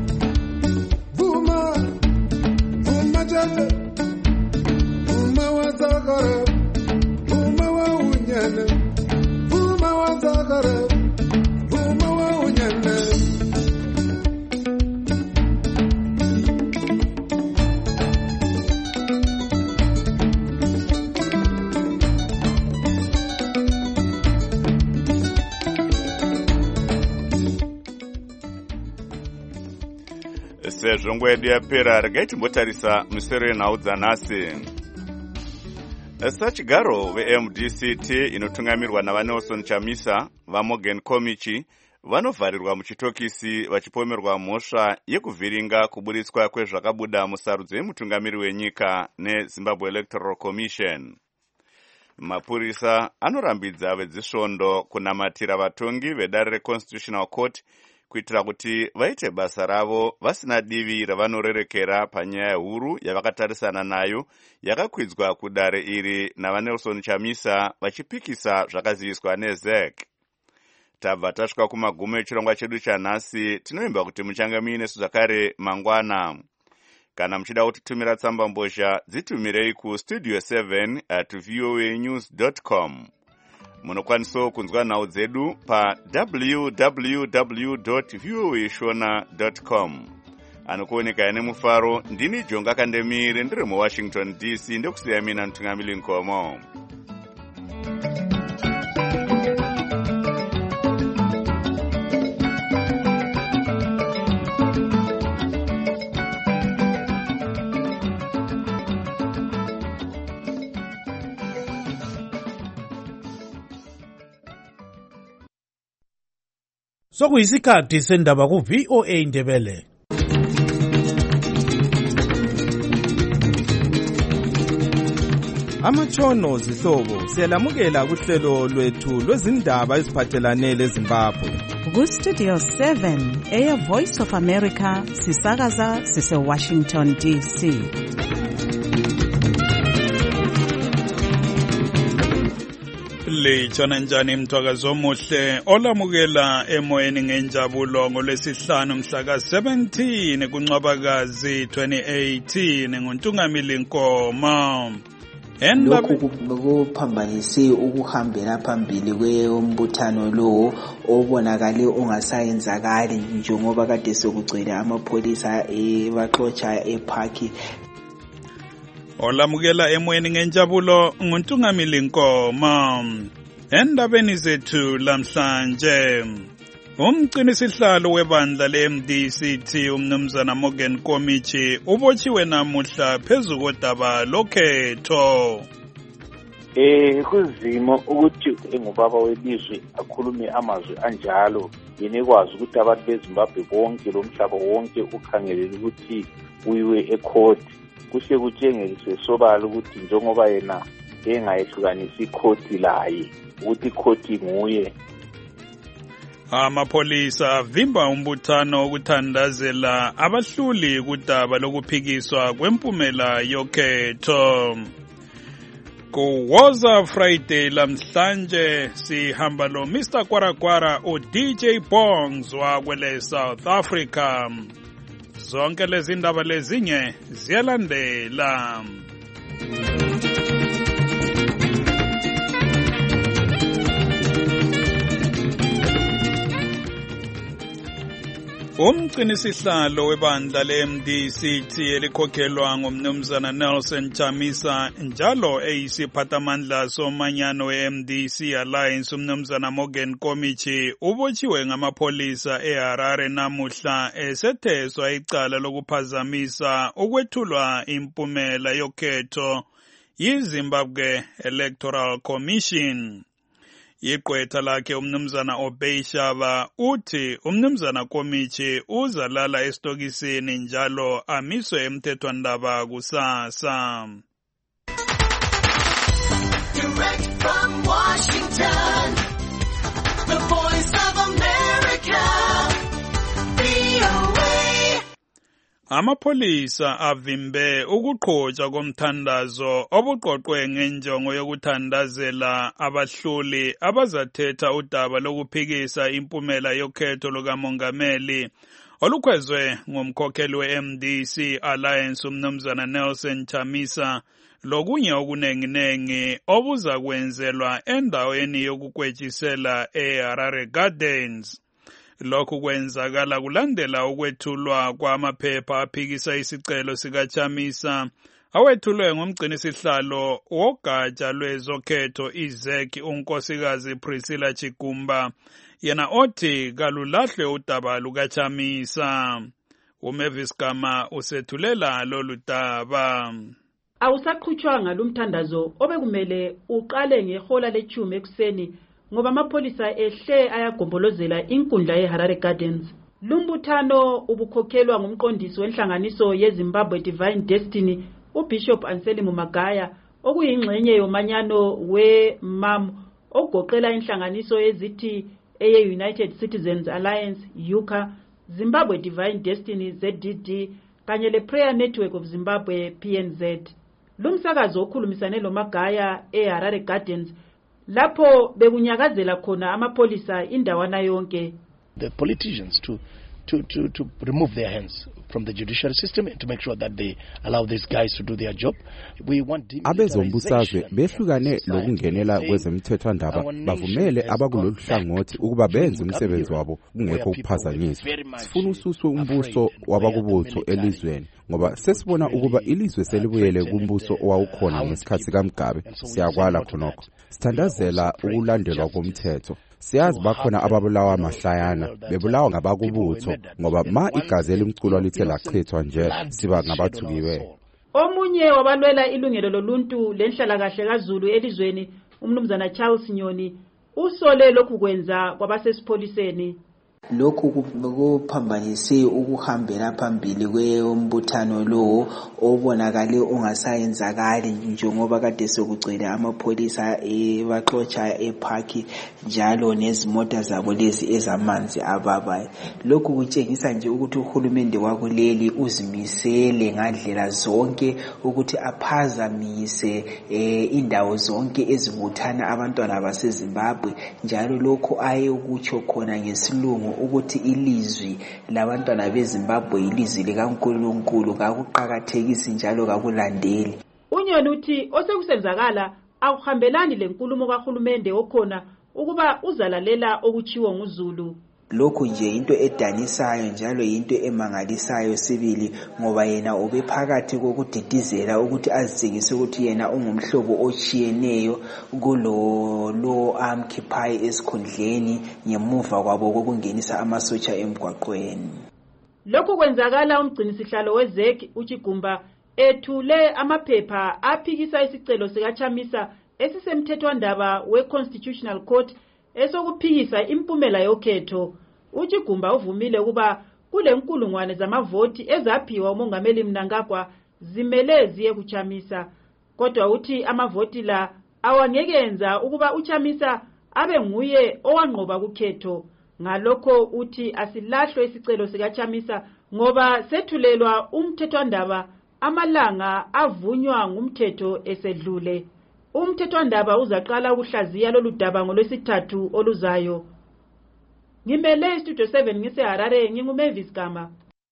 vuma, vuma jale, vuma wazagara, vuma wa unyane, vuma wazagara, vuma wa unyane. Sezvo nguva yedu yapera, regai timbotarisa misero yenhau dzanhasi. Sachigaro veM D C T inotungamirwa navaNelson Chamisa, vaMorgan Komichi vanovharirwa muchitokisi vachipomerwa mhosva yekuvhiringa kuburitswa kwezvakabuda musarudzo yemutungamiri wenyika neZimbabwe Electoral Commission. Mapurisa anorambidza vedzisvondo kunamatira vatongi vedare reConstitutional Court kuitira kuti vaite basa ravo vasina divi ravanorerekera panyaya huru yavakatarisana nayo yakakwidzwa kudare iri navaNelson Chamisa vachipikisa zvakaziviswa neZ E C. Tabva tasvika kumagumo echirongwa chedu chanhasi. Tinoimba kuti muchange muinesu zvakare mangwana. Kana muchida kutitumira tsamba mbozha, dzitumirei kustudio seven at voanews dot com. Munokwanisawo kunzwa nhau dzedu pa w w w dot voa shona dot com. Anokuoneka ine mufaro, ndini Jonga Kandemire, ndiri muWashington D C, ndekusiya mina Mtungamili Nkomo. Sokuyisikhathi sendaba ku V O A Ndebele. Amatshono zihlobo siyalamukela kuhlelo lwethu lwezindaba eziphathelane leZimbabwe. Ku Studio seven, Air Voice of America, sisakaza sise Washington D C. Litshona njani mthwakazi omuhle olamukela emoyeni ngenjabulo ngolwesihlanu mhla ka seventeen kuNcwabakazi twenty eighteen ngoNtungamili Nkoma. Lokhu bekuphambanise ukuhambela phambili kwembuthano lo obonakale ungasayenzakali njengoba kade sokugcwele amapholisa ebaxotsha eparki. Olamukela emoyeni ngenjabulo ngoNtungamili Nkoma. Endabeni zethu lamhlanje, umgcinisihlalo webandla le-M D C T umnumzana Morgan Komichi ubotshiwe namuhla phezu kodaba lokhetho. Eh kuzimo ukuthi ngubaba welizwe akhulume amazwi anjalo yena ekwazi ukuthi abantu beZimbabwe bonke lomhlaba wonke ukhangelele ukuthi uyiwe ecourt. Kuhle kutshengise sobala ukuthi njengoba yena engayehlukanisa ikhoti laye ukuthi ikhoti nguye. Amapolisa avimba umbuthano ukuthandazela abahluli kudaba lokuphikiswa kwempumela yokhetho. Kuwoza Friday lamhlanje sihamba lo Mister Kwarakwara u D J Bongs wakwele South Africa. Zonke lezi ndaba lezinye ziyalandela. Umgcinisihlalo webandla le-M D C T elikhokhelwa ngumnumzana Nelson Chamisa njalo eyisiphathamandla somanyano we-M D C Alliance umnumzana Morgan Komichi ubotshiwe ngamapolisa eHarare namuhla esetheswa icala lokuphazamisa ukwethulwa impumela yokhetho yiZimbabwe Electoral Commission. Iqwetha lakhe umnumzana Obey Shaba uthi umnumzana Komichi uzalala estokisini njalo amiswe emthethwandaba kusasa. Direct from Washington, the Voice of America, V O A. Amapolisa avimbe ukuqhotshwa komthandazo obuqoqwe ngenjongo yokuthandazela abahluli abazathetha udaba lokuphikisa impumela yokhetho lukamongameli olukhwezwe ngumkhokheli we-M D C Alliance umnumzana Nelson Chamisa lokunye okunenginengi obuza kwenzelwa endaweni yokukwetshisela eHarare Gardens. Lokhu kwenzakala kulandela ukwethulwa kwamaphepha aphikisa isicelo sikaChamisa awethulwe ngumgcinisihlalo wogatsha lwezokhetho iZ E C unkosikazi Priscilla Chigumba yena othi kalulahlwe udaba lukaChamisa. uMavis Gama usethulela lolu daba. Awusaqhutshwanga lumthandazo obekumele uqale ngehola lechumi ekuseni ngoba amapholisa ehle ayagombolozela inkundla yeHarare Gardens. Lumbuthano ubukhokhelwa ngumqondisi wenhlanganiso yeZimbabwe Divine Destiny uBishop Anselmo Magaya okuyingxenye yomanyano we-M A M ogoqela inhlanganiso ezithi eye United Citizens Alliance U C A, Zimbabwe Divine Destiny Z D D kanye le Prayer Network of Zimbabwe P N Z. Lumsakazo okhulumisane lo Magaya eHarare Gardens lapho bekunyakazela khona amapolisa indawana yonke. The politicians to to to to remove their hands from the judicial system and to make sure that they allow these guys to do their job. We want abezombusazwe behlukane lokungenela kwezemthethwandaba bavumele abakulolu hlangothi ukuba benze umsebenzi wabo kungekho ukuphazanyiswa. Sifuna ususwe umbuso wabakubutho elizweni ngoba sesibona ukuba ilizwe selibuyele kumbuso owawukhona ngesikhathi kaMgabe. Siyakwala khonokho. Sithandazela ukulandelwa komthetho. Siyazi bakhona ababulawa amahlayana bebulawa ngabakubutho ngoba ma igazi elimculo lithe lachithwa nje siba ngabathukiwe. Omunye wabalwela ilungelo loluntu lenhlala kahle kaZulu elizweni umnumzana Charles Nyoni usole lokhu kwenza kwabasesipholiseni. lokhu kuphambanise ukuhambela phambili kwembuthano lo obonakale ungasayenzakali njengoba kade sokugcwele amapholisa ebaxotsha eparki njalo nezimota zabo lezi ezamanzi ababayo. Lokhu kutshengisa nje ukuthi uhulumende wakuleli uzimisele ngandlela zonke ukuthi aphazamise eh, indawo zonke ezibuthana abantwana baseZimbabwe, njalo lokhu aye ukutsho khona ngesilungu ukuthi ilizwi labantwana beZimbabwe ilizwi likaNkulunkulu kakuqakathekisi njalo kakulandeli. Unyoni uthi osekusenzakala akuhambelani lenkulumo kahulumende okhona ukuba uzalalela okuchiwo nguZulu. Lokhu nje into edanisayo njalo into emangalisayo sibili, ngoba yena ubephakathi kokudidizela ukuthi azitshengise ukuthi yena ungumhlobo ochiyeneyo kulo lo amkhiphayo esikhundleni ngemuva kwabo kokungenisa amasotsha emgwaqweni. Lokhu kwenzakala umgcinisihlalo wezeki uChigumba ethule amaphepha aphikisa isicelo sikaChamisa esisemthethwandaba we-Constitutional Court esokuphikisa impumela yokhetho. uChigumba uvumile ukuba kule nkulungwane zamavoti ezaphiwa umongameli Mnangagwa zimele ziye kuChamisa, kodwa uthi amavoti la awangekenza ukuba uChamisa abe nguye owanqoba kukhetho. Ngalokho uthi asilahlwe isicelo sikaChamisa ngoba sethulelwa umthethwandaba amalanga avunywa ngumthetho esedlule. Umthethwandaba uzaqala ukuhlaziya lolu daba ngolwesithathu oluzayo. Ngimele Studio seven ngiseHarare, nginguMavis Gama.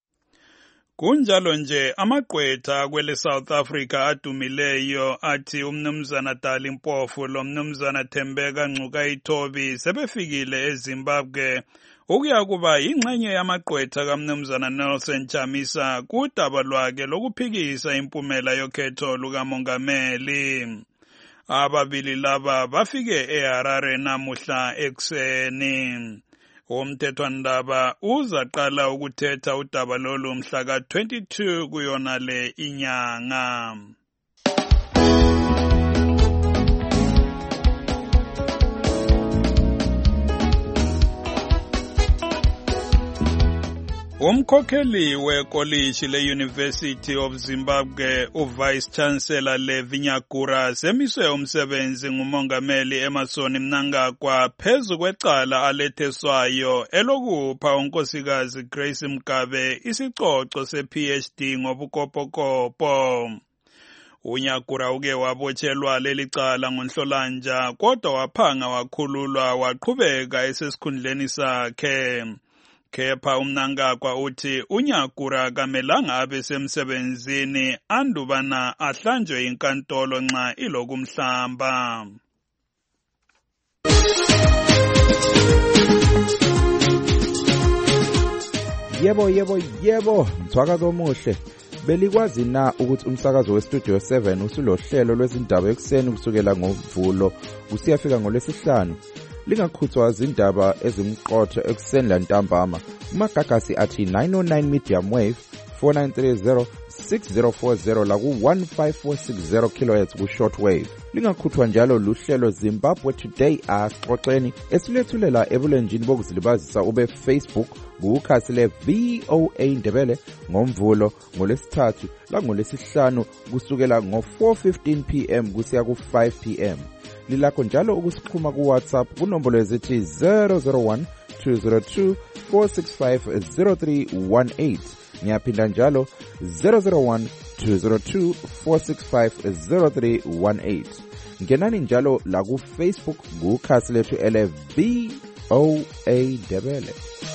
Kunjalo nje amagqwetha kwele South Africa adumileyo athi umnumzana Dali Mpofu lo mnumzana Thembeka Ngcuka Ithobi sebefikile eZimbabwe ukuya kuba ingxenye yamagqwetha kaMnumzana Nelson Chamisa kudaba lwakhe lokuphikisa impumela yokhetho lukamongameli. Ababili laba bafike eHarare namuhla ekuseni. Umthethwandaba uzaqala ukuthetha udaba lolu mhla ka twenty-two kuyona le inyanga. Umkhokheli wekolishi le-University of Zimbabwe, uVice Chancellor Levi Nyakura, semiswe umsebenzi ngumongameli Emmerson Mnangagwa phezu kwecala aletheswayo elokupha unkosikazi Grace Mugabe isicoco se-P H D ngobukopokopo. uNyakura uke wabotshelwa leli cala ngoNhlolanja kodwa waphanga wakhululwa waqhubeka esesikhundleni sakhe. Kepha uMnangagwa uthi uNyakura kamelanga abe semsebenzini andubana ahlanjwe inkantolo nxa ilokumhlamba. Yebo yebo yebo mthwakazo omuhle. Belikwazi na ukuthi umsakazo weStudio seven usulohlelo lwezindaba ekuseni kusukela ngoMvulo kusiyafika ngolwesihlanu. Lingakhuthwa izindaba ezimqotho ekuseni lantambama. Magagasi athi nine oh nine medium wave four nine three zero six zero four zero la ku one five four six zero kilohertz ku short wave. Lingakhuthwa njalo luhlelo Zimbabwe Today axoxeni esilethulela ebulenjini bokuzilibazisa ube Facebook kukhasi le V O A Ndebele ngoMvulo ngolesithathu la ngolesihlanu kusukela ngo four fifteen p m kusiya ku five p m. Lilakho njalo ukusixhuma ku WhatsApp kunombolo ezithi zero zero one two zero two four six five zero three one eight. Ngiyaphinda njalo zero zero one two zero two four six five zero three one eight. Ngenani njalo la ku Facebook kukhasi lethu ele V O A Ndebele.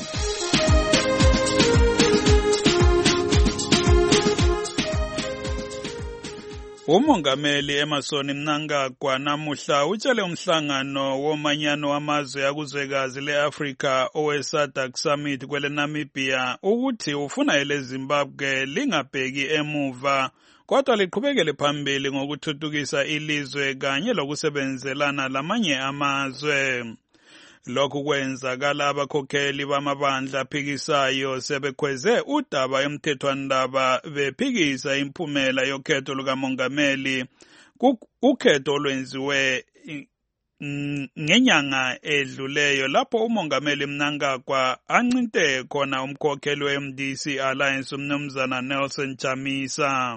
Umongameli Emmerson Mnangagwa namuhla utshele umhlangano womanyano wamazwe akuzwekazi le-Africa owe-SADC Summit kwele Namibia ukuthi ufuna ele Zimbabwe lingabheki emuva kodwa liqhubekele phambili ngokuthuthukisa ilizwe kanye lokusebenzelana lamanye amazwe. Lokhu kwenzakala abakhokheli bamabandla aphikisayo sebekhweze udaba emthethwandaba bephikisa impumela yokhetho lukamongameli ukhetho olwenziwe ngenyanga edluleyo lapho umongameli Mnangagwa ancinte khona umkhokheli we-M D C Alliance umnumzana Nelson Chamisa.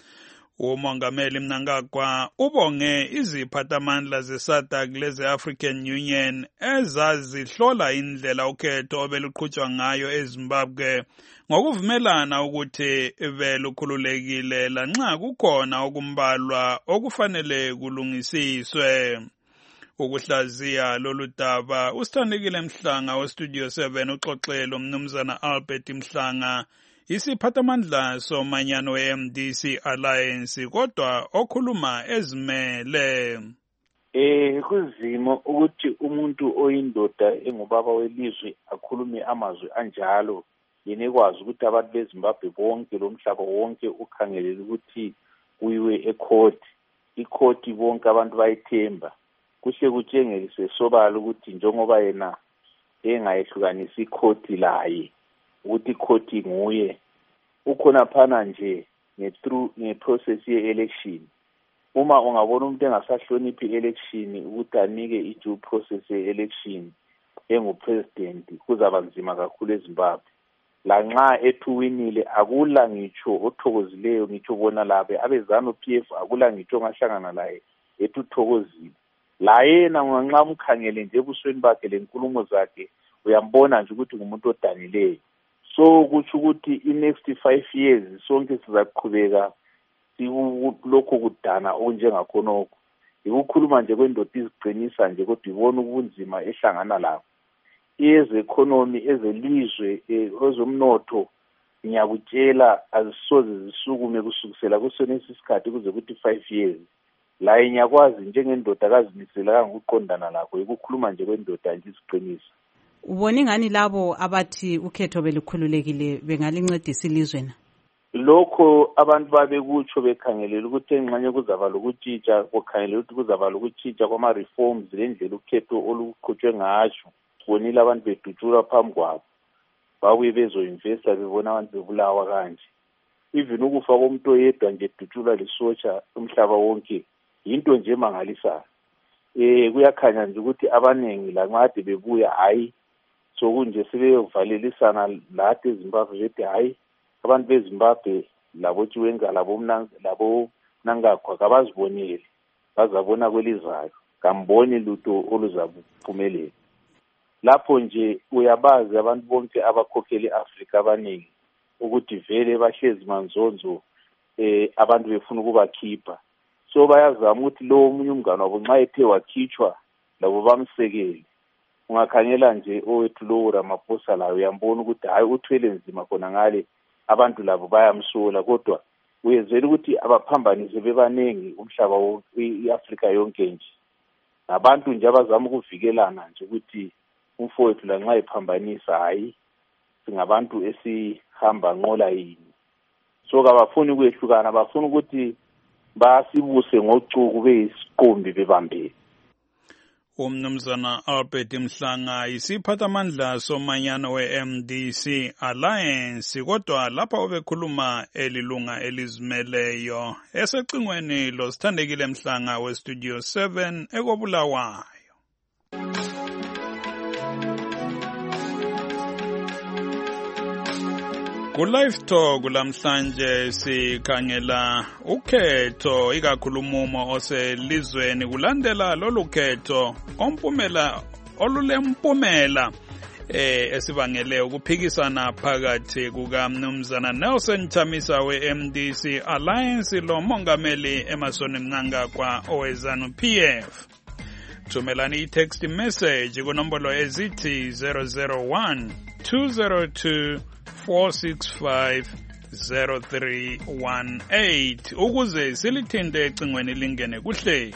Umongameli Mnangagwa ubonge iziphathamandla ze-SADC leze-African Union ezazihlola indlela ukhetho obeluqhutshwa ngayo eZimbabwe ngokuvumelana ukuthi belukhululekile lanxa kukhona okumbalwa okufanele kulungisiswe. Ukuhlaziya lolu daba uSithandekile Mhlanga weStudio seven uxoxela umnumzana Albert Mhlanga isiphathamandla somanyano we-M D C Alliance kodwa okhuluma ezimele. Eh kuzimo ukuthi umuntu oyindoda engubaba welizwe akhulume amazwi anjalo yena ekwazi ukuthi abantu beZimbabwe bonke lomhlaba wonke ukhangelela ukuthi kuyiwe ecourt icourt bonke abantu bayithemba kuhle kutshengise sobala ukuthi njengoba yena engayehlukanisa icourt laye ukuthi icourt nguye ukhona phana nje nge-through nge-process ye-election. Uma ungabona umuntu engasahloniphi i-election ukuthi anike i-due process ye-election engu-president kuzaba nzima kakhulu eZimbabwe. Lanxa ethuwinile akula ngitsho othokozileyo ngitsho bona labe abezanu P F akula ngitsho ngahlangana laye etuthokozile. La yena nganxa umkhangele nje ebusweni bakhe lenkulumo zakhe uyambona nje ukuthi ngumuntu odanileyo. So kuthi ukuthi i-next five years sonke sizaqhubeka lokho kudana okunjengakhonokho. Ukukhuluma nje kwendoda iziqinisa nje kodwa ibona ubunzima ehlangana lapho. Eze economy ezelizwe ezomnotho ngiyakutshela azisoze zisukume kusukisela kusona isikhathi kuze kuthi five years. La inyakwazi njengendoda akazimisela kangokuqondana lakho ukukhuluma nje kwendoda nje isiqinisa. Ubona ngani labo abathi ukhetho belukhululekile bengalincedisa ilizwe na? Lokho abantu babekutsho bekhangelela ukuthi enxanye kuzaba lokutshitsha kokhangelela ukuthi kuzaba lokutshitsha kwama reforms lendlela ukhetho oluqhutshwe ngayo. Bonile abantu bedutshula phambi kwabo babuye bezoinvesta bebona abantu bebulawa kanje. Even ukufa komuntu oyedwa nje edutshula lesotsha umhlaba wonke into nje mangalisayo. Eh kuyakhanya nje ukuthi abanengi la nqade bebuya hayi so kunje sebevalelisana lathi eZimbabwe bethi hayi abantu beZimbabwe labo Chiwenga labo mna labo Mnangagwa kabazibonile bazabona kwelizayo kamboni lutho oluzaphumelela. Lapho nje uyabazi abantu bonke abakhokheli eAfrika abaningi ukuthi vele bahlezi manzonzo eh abantu befuna ukubakhipha. So bayazama ukuthi lo omunye umngane wabo nxa ethe wakhitshwa labo bamsekele. Ungakhanyela nje owethu lo Ramaphosa layo uyambona ukuthi hayi uthwele nzima khona ngale abantu labo bayamsola kodwa uyezela ukuthi abaphambanise bebanengi umhlaba wonke iAfrika yonke nje. Nabantu nje abazama ukuvikelana nje ukuthi umfowethu la nxa iphambanisa hayi singabantu esihamba nqola yini. So kabafuni ukwehlukana bafuna ukuthi basibuse ngocuku beyisiqombi bebambele. Umnumzana Albert Mhlanga isiphathamandla somanyano we-M D C Alliance kodwa lapha ubekhuluma elilunga elizimeleyo esecingweni lo Sithandekile Mhlanga weStudio seven ekobulawayo. Ku-Live Talk lamhlanje sikhangela ukhetho ikakhulumo oselizweni kulandela lolu khetho ompumela olulempumela eh esibangele ukuphikisana phakathi kukaMnumzana Nelson Chamisa we-M D C Alliance lo mongameli Emmerson Mnangagwa owezanu P F. Thumelani i-text message kunombolo ezithi zero zero one two zero two four six five zero three one eight ukuze silithinte ecingweni lingene kuhlelo.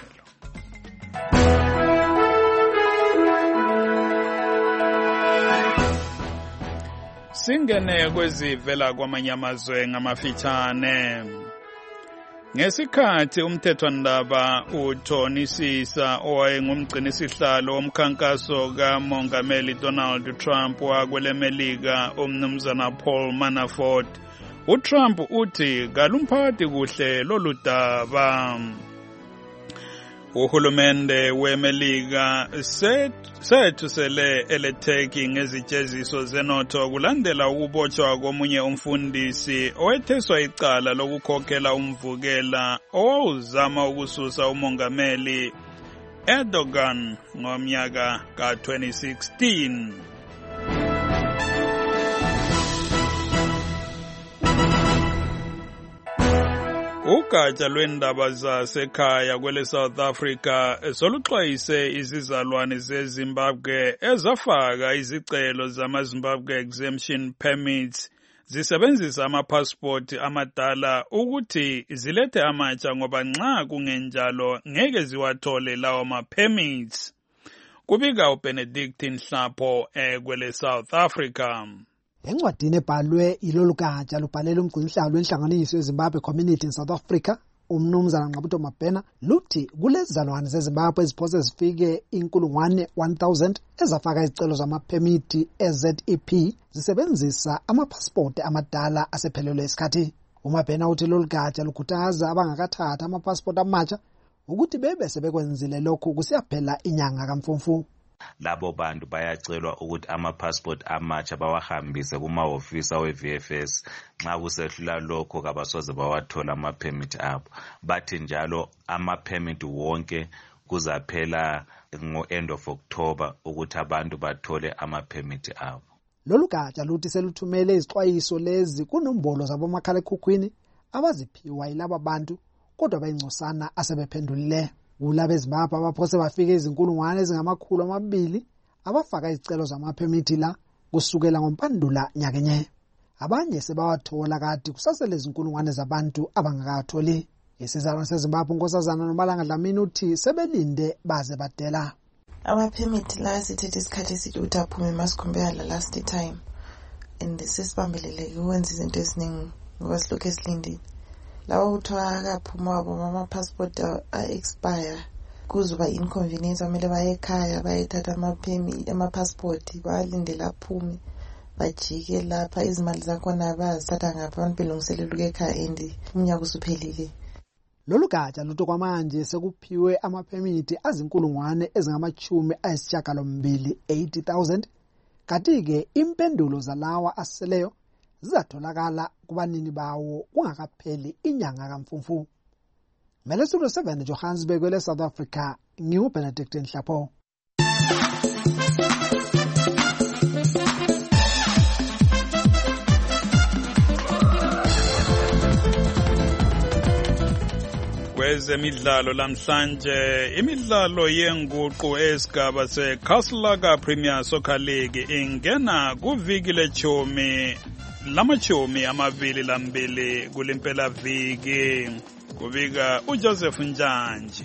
Singene kwezivela kwamanye amazwe ngamafitshane. Ngesikhathi umthethwandaba uthonisisa owayengumgcinisihlalo womkhankaso kaMongameli Donald Trump wakwelemelika umnumzana Paul Manafort, uTrump uthi kalumphathi kuhle lolu daba. Uhulumende weMelika sethusele eletheki ngezijeziso zenotho kulandela ukubotshwa komunye umfundisi owetheswa icala lokukhokhela umvukela owawuzama ukususa umongameli Erdogan ngomnyaka ka twenty sixteen. Ugatsha lwendaba zasekhaya kwele South Africa soluxwayise izizalwane zeZimbabwe ezafaka izicelo zama-Zimbabwe Exemption Permits zisebenzisa amapasipoti amadala ukuthi zilethe amatsha ngoba nxa kungenjalo ngeke ziwathole lawo ma-permits. Kubika uBenedict Nhlapho kwele South Africa. Encwadini ebhalwe ilolu gatsha lubhalela umgcinisihlalo lwenhlanganiso yeZimbabwe Community in South Africa, umnumzana Nqabuto Mabhena, luthi kulezizalwane zeZimbabwe eziphose zifike inkulungwane one thousand ezafaka izicelo zamaphemiti e-Z E P zisebenzisa amapasipoti amadala asephelelwe isikhathi. uMabhena uthi lolu gatsha lukhuthaza abangakathatha amapasipoti amatsha ukuthi bebe sebekwenzile lokhu kusiyaphela inyanga kaMfumfu. Labo bantu bayacelwa ukuthi ama-passport amatsha bawahambise kumahhovisi we-V F S. Nxa kusehlula lokho kabasoze bawathola ama-permit abo. Bathi njalo ama-permit wonke kuzaphela ngo-end of October ukuthi abantu bathole ama-permit abo. Lolu gatsha luthi seluthumele izixwayiso lezi kunombolo zabomakhalekhukhwini abaziphiwa yilaba bantu kodwa bayingcosana asebephendulile. Kulabo eZimbabwe abaphose bafike izinkulungwane ezingamakhulu amabili abafaka izicelo zamaphemiti la kusukela ngoMpandula nyakenye. Abanye sebawathola kade kusasele izinkulungwane zabantu abangakatholi. Isizalwane seZimbabwe uNkosazana Nomalanga Dlamini uthi sebelinde baze badela. Amaphemiti la sithethe isikhathi eside ukuthi aphume masicompare la last time. And sesibambeleleke ukwenza izinto eziningi ngoba silokhu esilindile. Lawa uthola kaphuma wabo mama passport a-expire kuzoba inconvenience amele baye ekhaya bayethatha ama-permit ama-passport balindele aphume bajike lapha izimali zakhona bazithatha ngapha abantu belungiselela ekhaya and umnyaka usuphelile. Lolu gatsha luthi kwamanje sekuphiwe amaphemiti azinkulungwane ezingamachumi ayisishiyagalombili eighty thousand kanti-ke impendulo zalawa aseleyo zizatholakala kubanini bawo kungakapheli inyanga kaMfumfu. Mele Studio seven Johannesburg kwele South Africa, ngiuBenedict Nhlapho. Kwezemidlalo lamhlanje, imidlalo yenguqu esigaba seKaslaka Premier Soccer League ingena kuviki lechumi lamachomi amabili lambili kulimpela viki. Kubika uJoseph Njanji.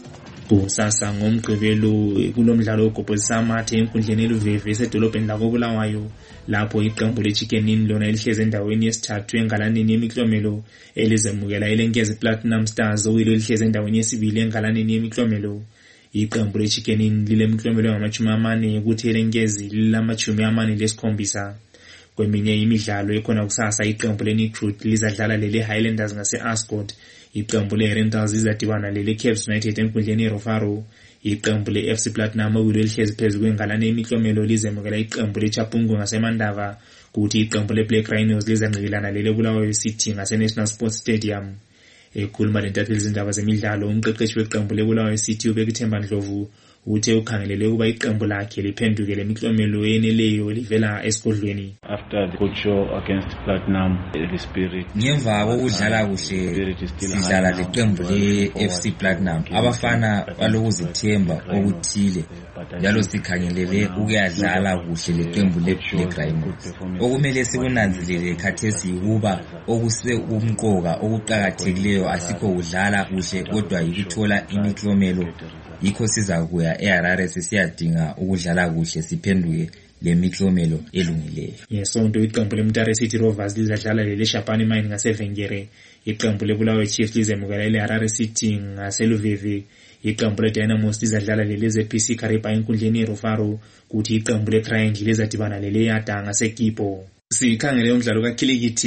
Kusasa ngomgqibelo kulomdlalo ogobhoza amathe enkundleni eluVeve esedolobheni lakoBulawayo lapho iqembu leChicken Inn lona elihleze endaweni yesithathu engalaneni yemiklomelo elizemukela ilenkezi Platinum Stars oyilo elihleze endaweni yesibili engalaneni yemiklomelo. Iqembu leChicken Inn lilemiklomelo ngamachumi amane ukuthi ilenkezi lilamachumi amane lesikhombisa. Kweminye imidlalo ekhona kusasa iqembu leNicruit lizadlala lele Highlanders ngase-Ascot. Iqembu leRentals izadibana lele Caps United enkundleni eRofaro. Iqembu le-F C Platinum oyilo elihlezi phezu kwengalane yemiklomelo lizemukela iqembu leChapungu ngaseMandava kuthi iqembu leBlack Rhinos lizanqikelana lele Bulawayo City ngaseNational Sports Stadium. Ekhuluma lentatheli izindaba zemidlalo umqeqeshi weqembu leBulawayo City uBekithemba Ndlovu uthe ukhangelele ukuba iqembu lakhe liphenduke lemiklomelo yeneleyo livela esigodlweni. After the good show against Platinum, the spirit ngemva kokudlala kuhle sidlala leqembu le-F C Platinum abafana balokuzithemba okuthile njalo sikhangelele ukuyadlala kuhle leqembu le-Black Rhinos. Okumele sikunanzelele khathesi ukuba okuse umqoka okuqhakathekileyo asikho kudlala kuhle kodwa yikuthola imiklomelo. Yikho sizakuya eHarare siyadinga ukudlala kuhle siphenduke lemiklomelo elungileyo. Yesonto iqembu leMtare City Rovers lizadlala leShapani Mine ngaseVengere. Iqembu leBulawayo Chiefs lizemukela leHarare City ngaseLuveve. Iqembu leDynamos lizadlala leZP C Kariba enkundleni eRofaro kuthi iqembu leTriangle lizadibana leleYada ngaseKipo. Sikhangele umdlalo kaKhilikithi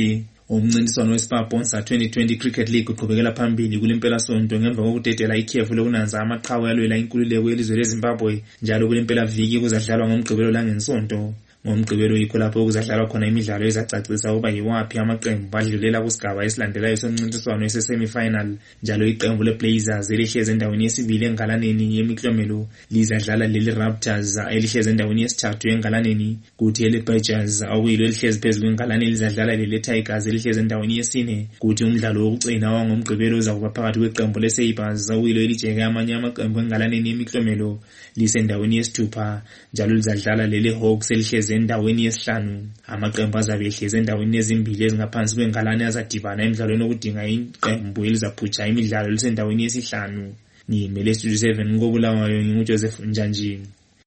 umncintiswano weSpar Bonsa twenty twenty Cricket League uqhubekela phambili kulempela sonto ngemva kokudedela ikhefu lokunanza amaqhawe yalwela inkululeko yelizwe leZimbabwe njalo kulempela viki kuzadlalwa ngomgqibelo langensonto. Ngomgqibelo yikho lapho kuzadlalwa khona imidlalo ezacacisa uba yiwaphi amaqembu badlulela kusigaba esilandelayo somncintiswano ese-semi-final njalo iqembu leBlazers elihlezi endaweni yesibili engalaneni yemiklomelo lizadlala leli Raptors elihlezi endaweni yesithathu engalaneni, kuthi eleBadgers okuyilo elihlezi phezu kwengalane lizadlala leli Tigers elihlezi endaweni yesine, kuthi umdlalo wokugcina wangomgqibelo uzakuba phakathi kweqembu leSabres okuyilo elijeke amanye amaqembu engalaneni yemiklomelo lisendaweni yesithupha njalo lizadlala leli Hawks elihlezi endaweni yesihlanu. Amaqembu azabe ehlezi endaweni ezimbili ezingaphansi kwengalane azadibana emidlalweni okudinga iqembu elizaphutsha imidlalo lisendaweni yesihlanu. Ngimele Studio seven ngokubulawayo nginguJoseph Njanjini.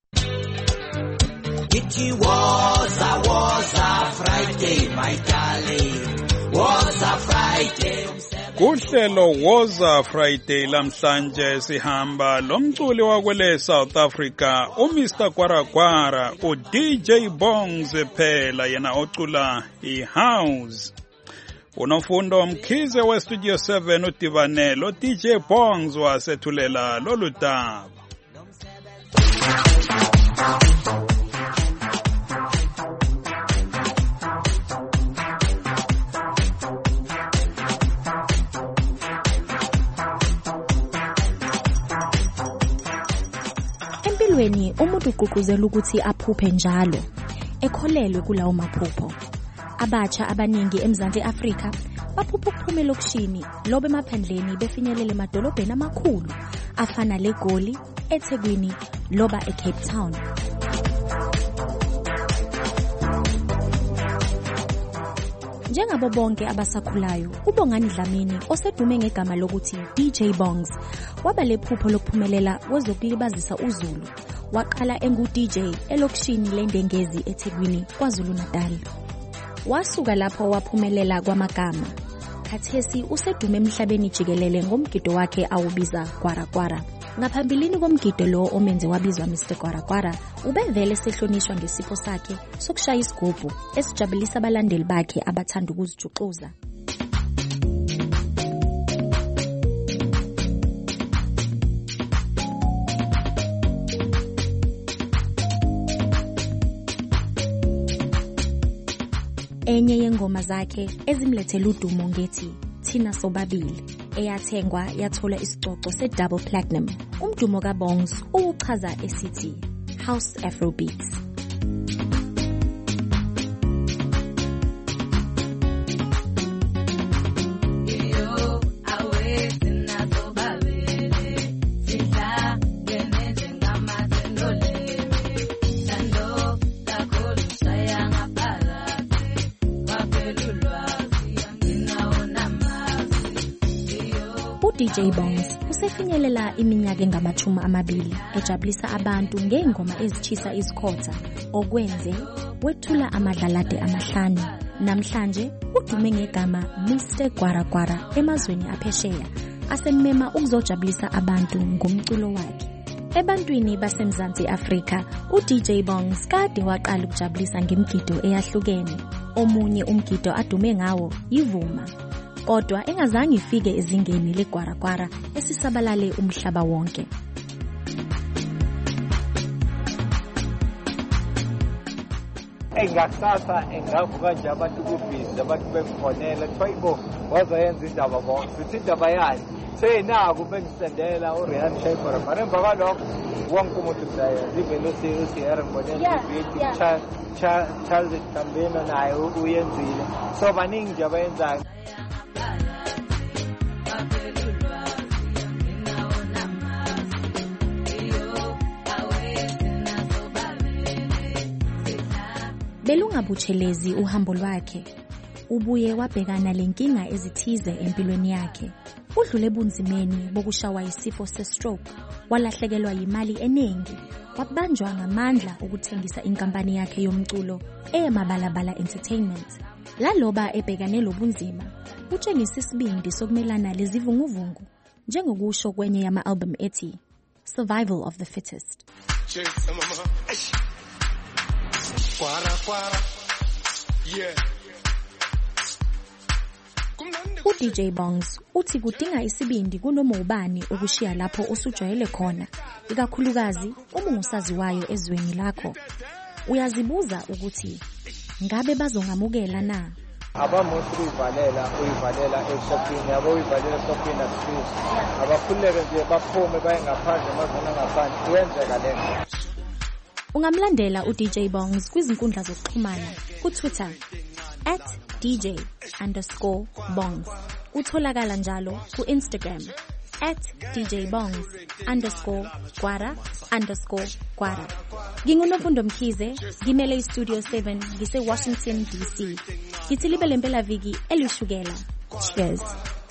It was a was a Friday my darling, was a Friday. Kuhlelo Woza Friday lamhlanje sihamba lomculi wakwele South Africa uMister Kwarakwarah uD J Bongs phela yena ocula iHouse. Unofundo Mkhize we Studio seven udibanelo D J Bongs wasethulela loludaba. Empilweni umuntu uqhuquzela ukuthi aphuphe njalo ekholelwe kulawo maphupho. Abatsha abaningi eMzantsi Afrika baphupha ukuphumela okushini lobe emaphandleni befinyelele emadolobheni amakhulu afana leGoli, eThekwini loba eCape Town. Njengabo bonke abasakhulayo, uBongani Dlamini osedume ngegama lokuthi D J Bongs waba lephupho lokuphumelela kwezokulibazisa uZulu. Waqala engu-D J elokishini leNdengezi eThekwini kwaZulu Natal. Wasuka lapho waphumelela kwamagama. Khathesi usedume emhlabeni jikelele ngomgido wakhe awubiza Kwarakwarah. Ngaphambilini komgido lo omenze wabizwa Mister Kwarakwarah, ubevele sehlonishwa ngesipho sakhe sokushaya isigubhu esijabulisa abalandeli bakhe abathanda ukuzijuxuza. Enye yengoma zakhe ezimlethela udumo ngethi Thina Sobabili eyathengwa yathola isicoco se-double platinum. Umdumo kaBongs uchaza esithi House Afrobeats. D J Bongs usefinyelela iminyaka engamachumi amabili ejabulisa abantu ngengoma ezichisa izikhotha okwenze wethula amadlalade amahlanu. Namhlanje udume ngegama Mister Kwarakwarah emazweni aphesheya asemema ukuzojabulisa abantu ngomculo wakhe. Ebantwini baseMzantsi Afrika, uD J Bongs kade waqala ukujabulisa ngemgido eyahlukene. Omunye umgido adume ngawo yivuma, kodwa engazange ifike ezingeni leKwarakwarah esisabalale umhlaba wonke. Engasasa engavuka nje abantu kubhizi abantu befonela twayibo wazoyenza indaba bonke futhi indaba yani seyinaku bengisendela uRihan Shaykhora mara emva kwalokho wonke umuntu udayo even uthi Aaron Bonela video Charles Tambeno naye uyenzile so baningi nje abayenzayo. Belungabutshelezi uhambo lwakhe, ubuye wabhekana lenkinga ezithize empilweni yakhe. Udlule bunzimeni bokushawa isifo se-stroke, walahlekelwa yimali eningi, wabanjwa ngamandla ukuthengisa inkampani yakhe yomculo eyeMabalabala Entertainment. Laloba ebhekane lobunzima, utshengisa isibindi sokumelana lezivunguvungu, njengokusho kwenye yama-album ethi Survival of the Fittest. Kwarakwarah, yeah. U-D J Bongs uthi kudinga isibindi kunoma ubani ukushiya lapho usujwayele khona, ikakhulukazi uma ungusaziwayo ezweni lakho. Uyazibuza ukuthi ngabe bazongamukela na? Abamuntu uyivalela uyivalela eShopping yabo uyivalela eShopping nasiphi abakhuleke nje baphume baye ngaphandle mazona ngaphandle kuyenzeka lento. Ungamlandela u-D J Bongs kwizinkundla zokuxhumana ku-Twitter at D J underscore Bongs. Utholakala njalo ku-Instagram at D J Bongs underscore Gwara underscore Gwara. Ngingunofundo Mkhize, ngimele iStudio seven ngise-Washington D C. Ngithi libe lempela viki elishukela. Cheers.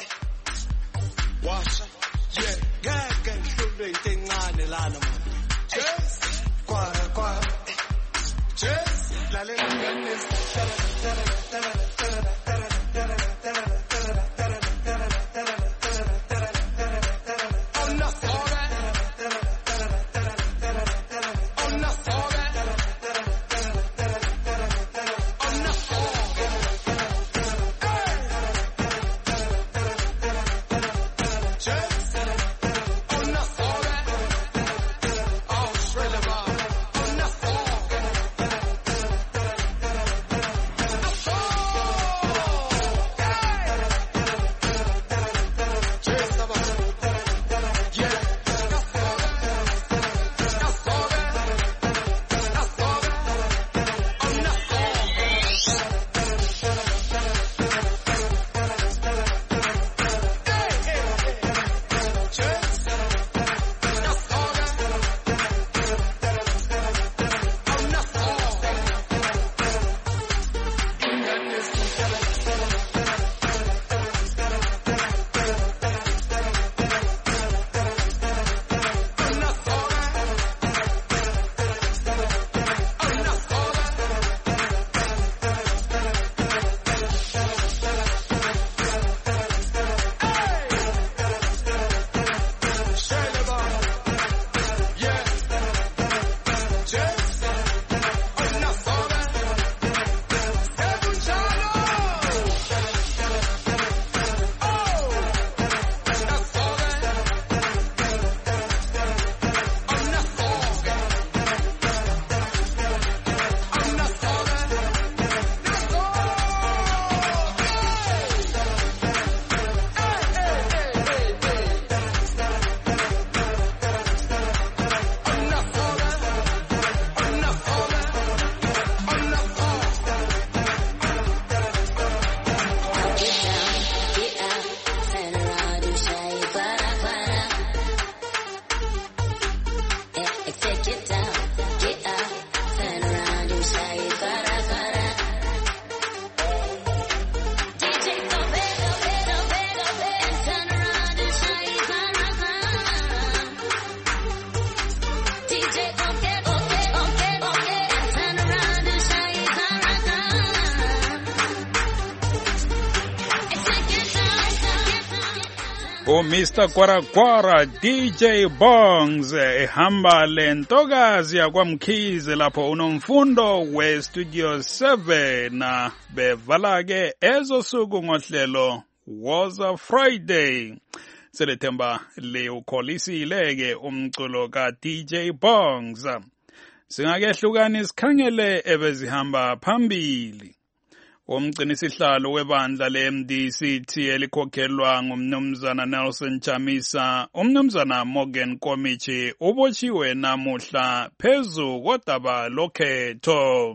Mister Kwarakwara D J Bongs ehamba lentokazi yakwamkhize lapho unomfundo we Studio seven bevala ke ezosuku ngohlelo Was a Friday. Selethemba le ukholisile ke umculo ka D J Bongs. Singakehlukani sikhangele ebezihamba phambili. Umgcinisihlalo webandla le-M D C T elikhokhelwa ngumnumzana Nelson Chamisa, umnumzana Morgan Komichi ubotshiwe namuhla phezu kodaba lokhetho.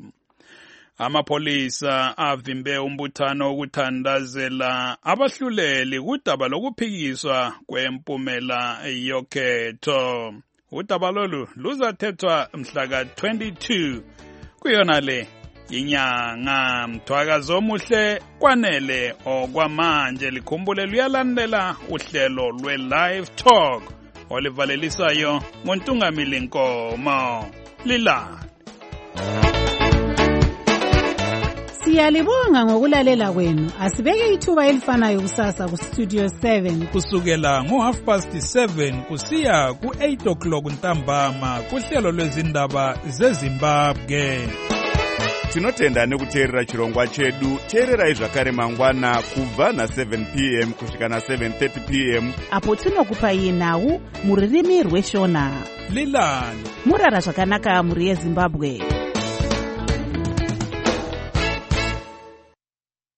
Amapolisa avimbe umbuthano ukuthandazela abahluleli kudaba lokuphikiswa kwempumela yokhetho. Udaba lolu luzathethwa mhla ka twenty-two kuyona le inyanga mthwakazo omuhle kwanele okwamanje likhumbule luyalandela uhlelo lwe-live talk olivalelisayo ngontungamili Nkomo lila. Siyalibonga ngokulalela kwenu. Asibeke ithuba elifanayo kusasa ku Studio seven kusukela ngo half past seven kusiya ku eight o'clock ntambama kuhlelo lwezindaba zeZimbabwe. tinotenda nekuteerera chirongwa chedu. Teererai zvakare mangwana kubva na-seven p m kusvika na-seven thirty p m apo tinokupai nhau muririmi rweshona. lilani murara zvakanaka muri yezimbabwe.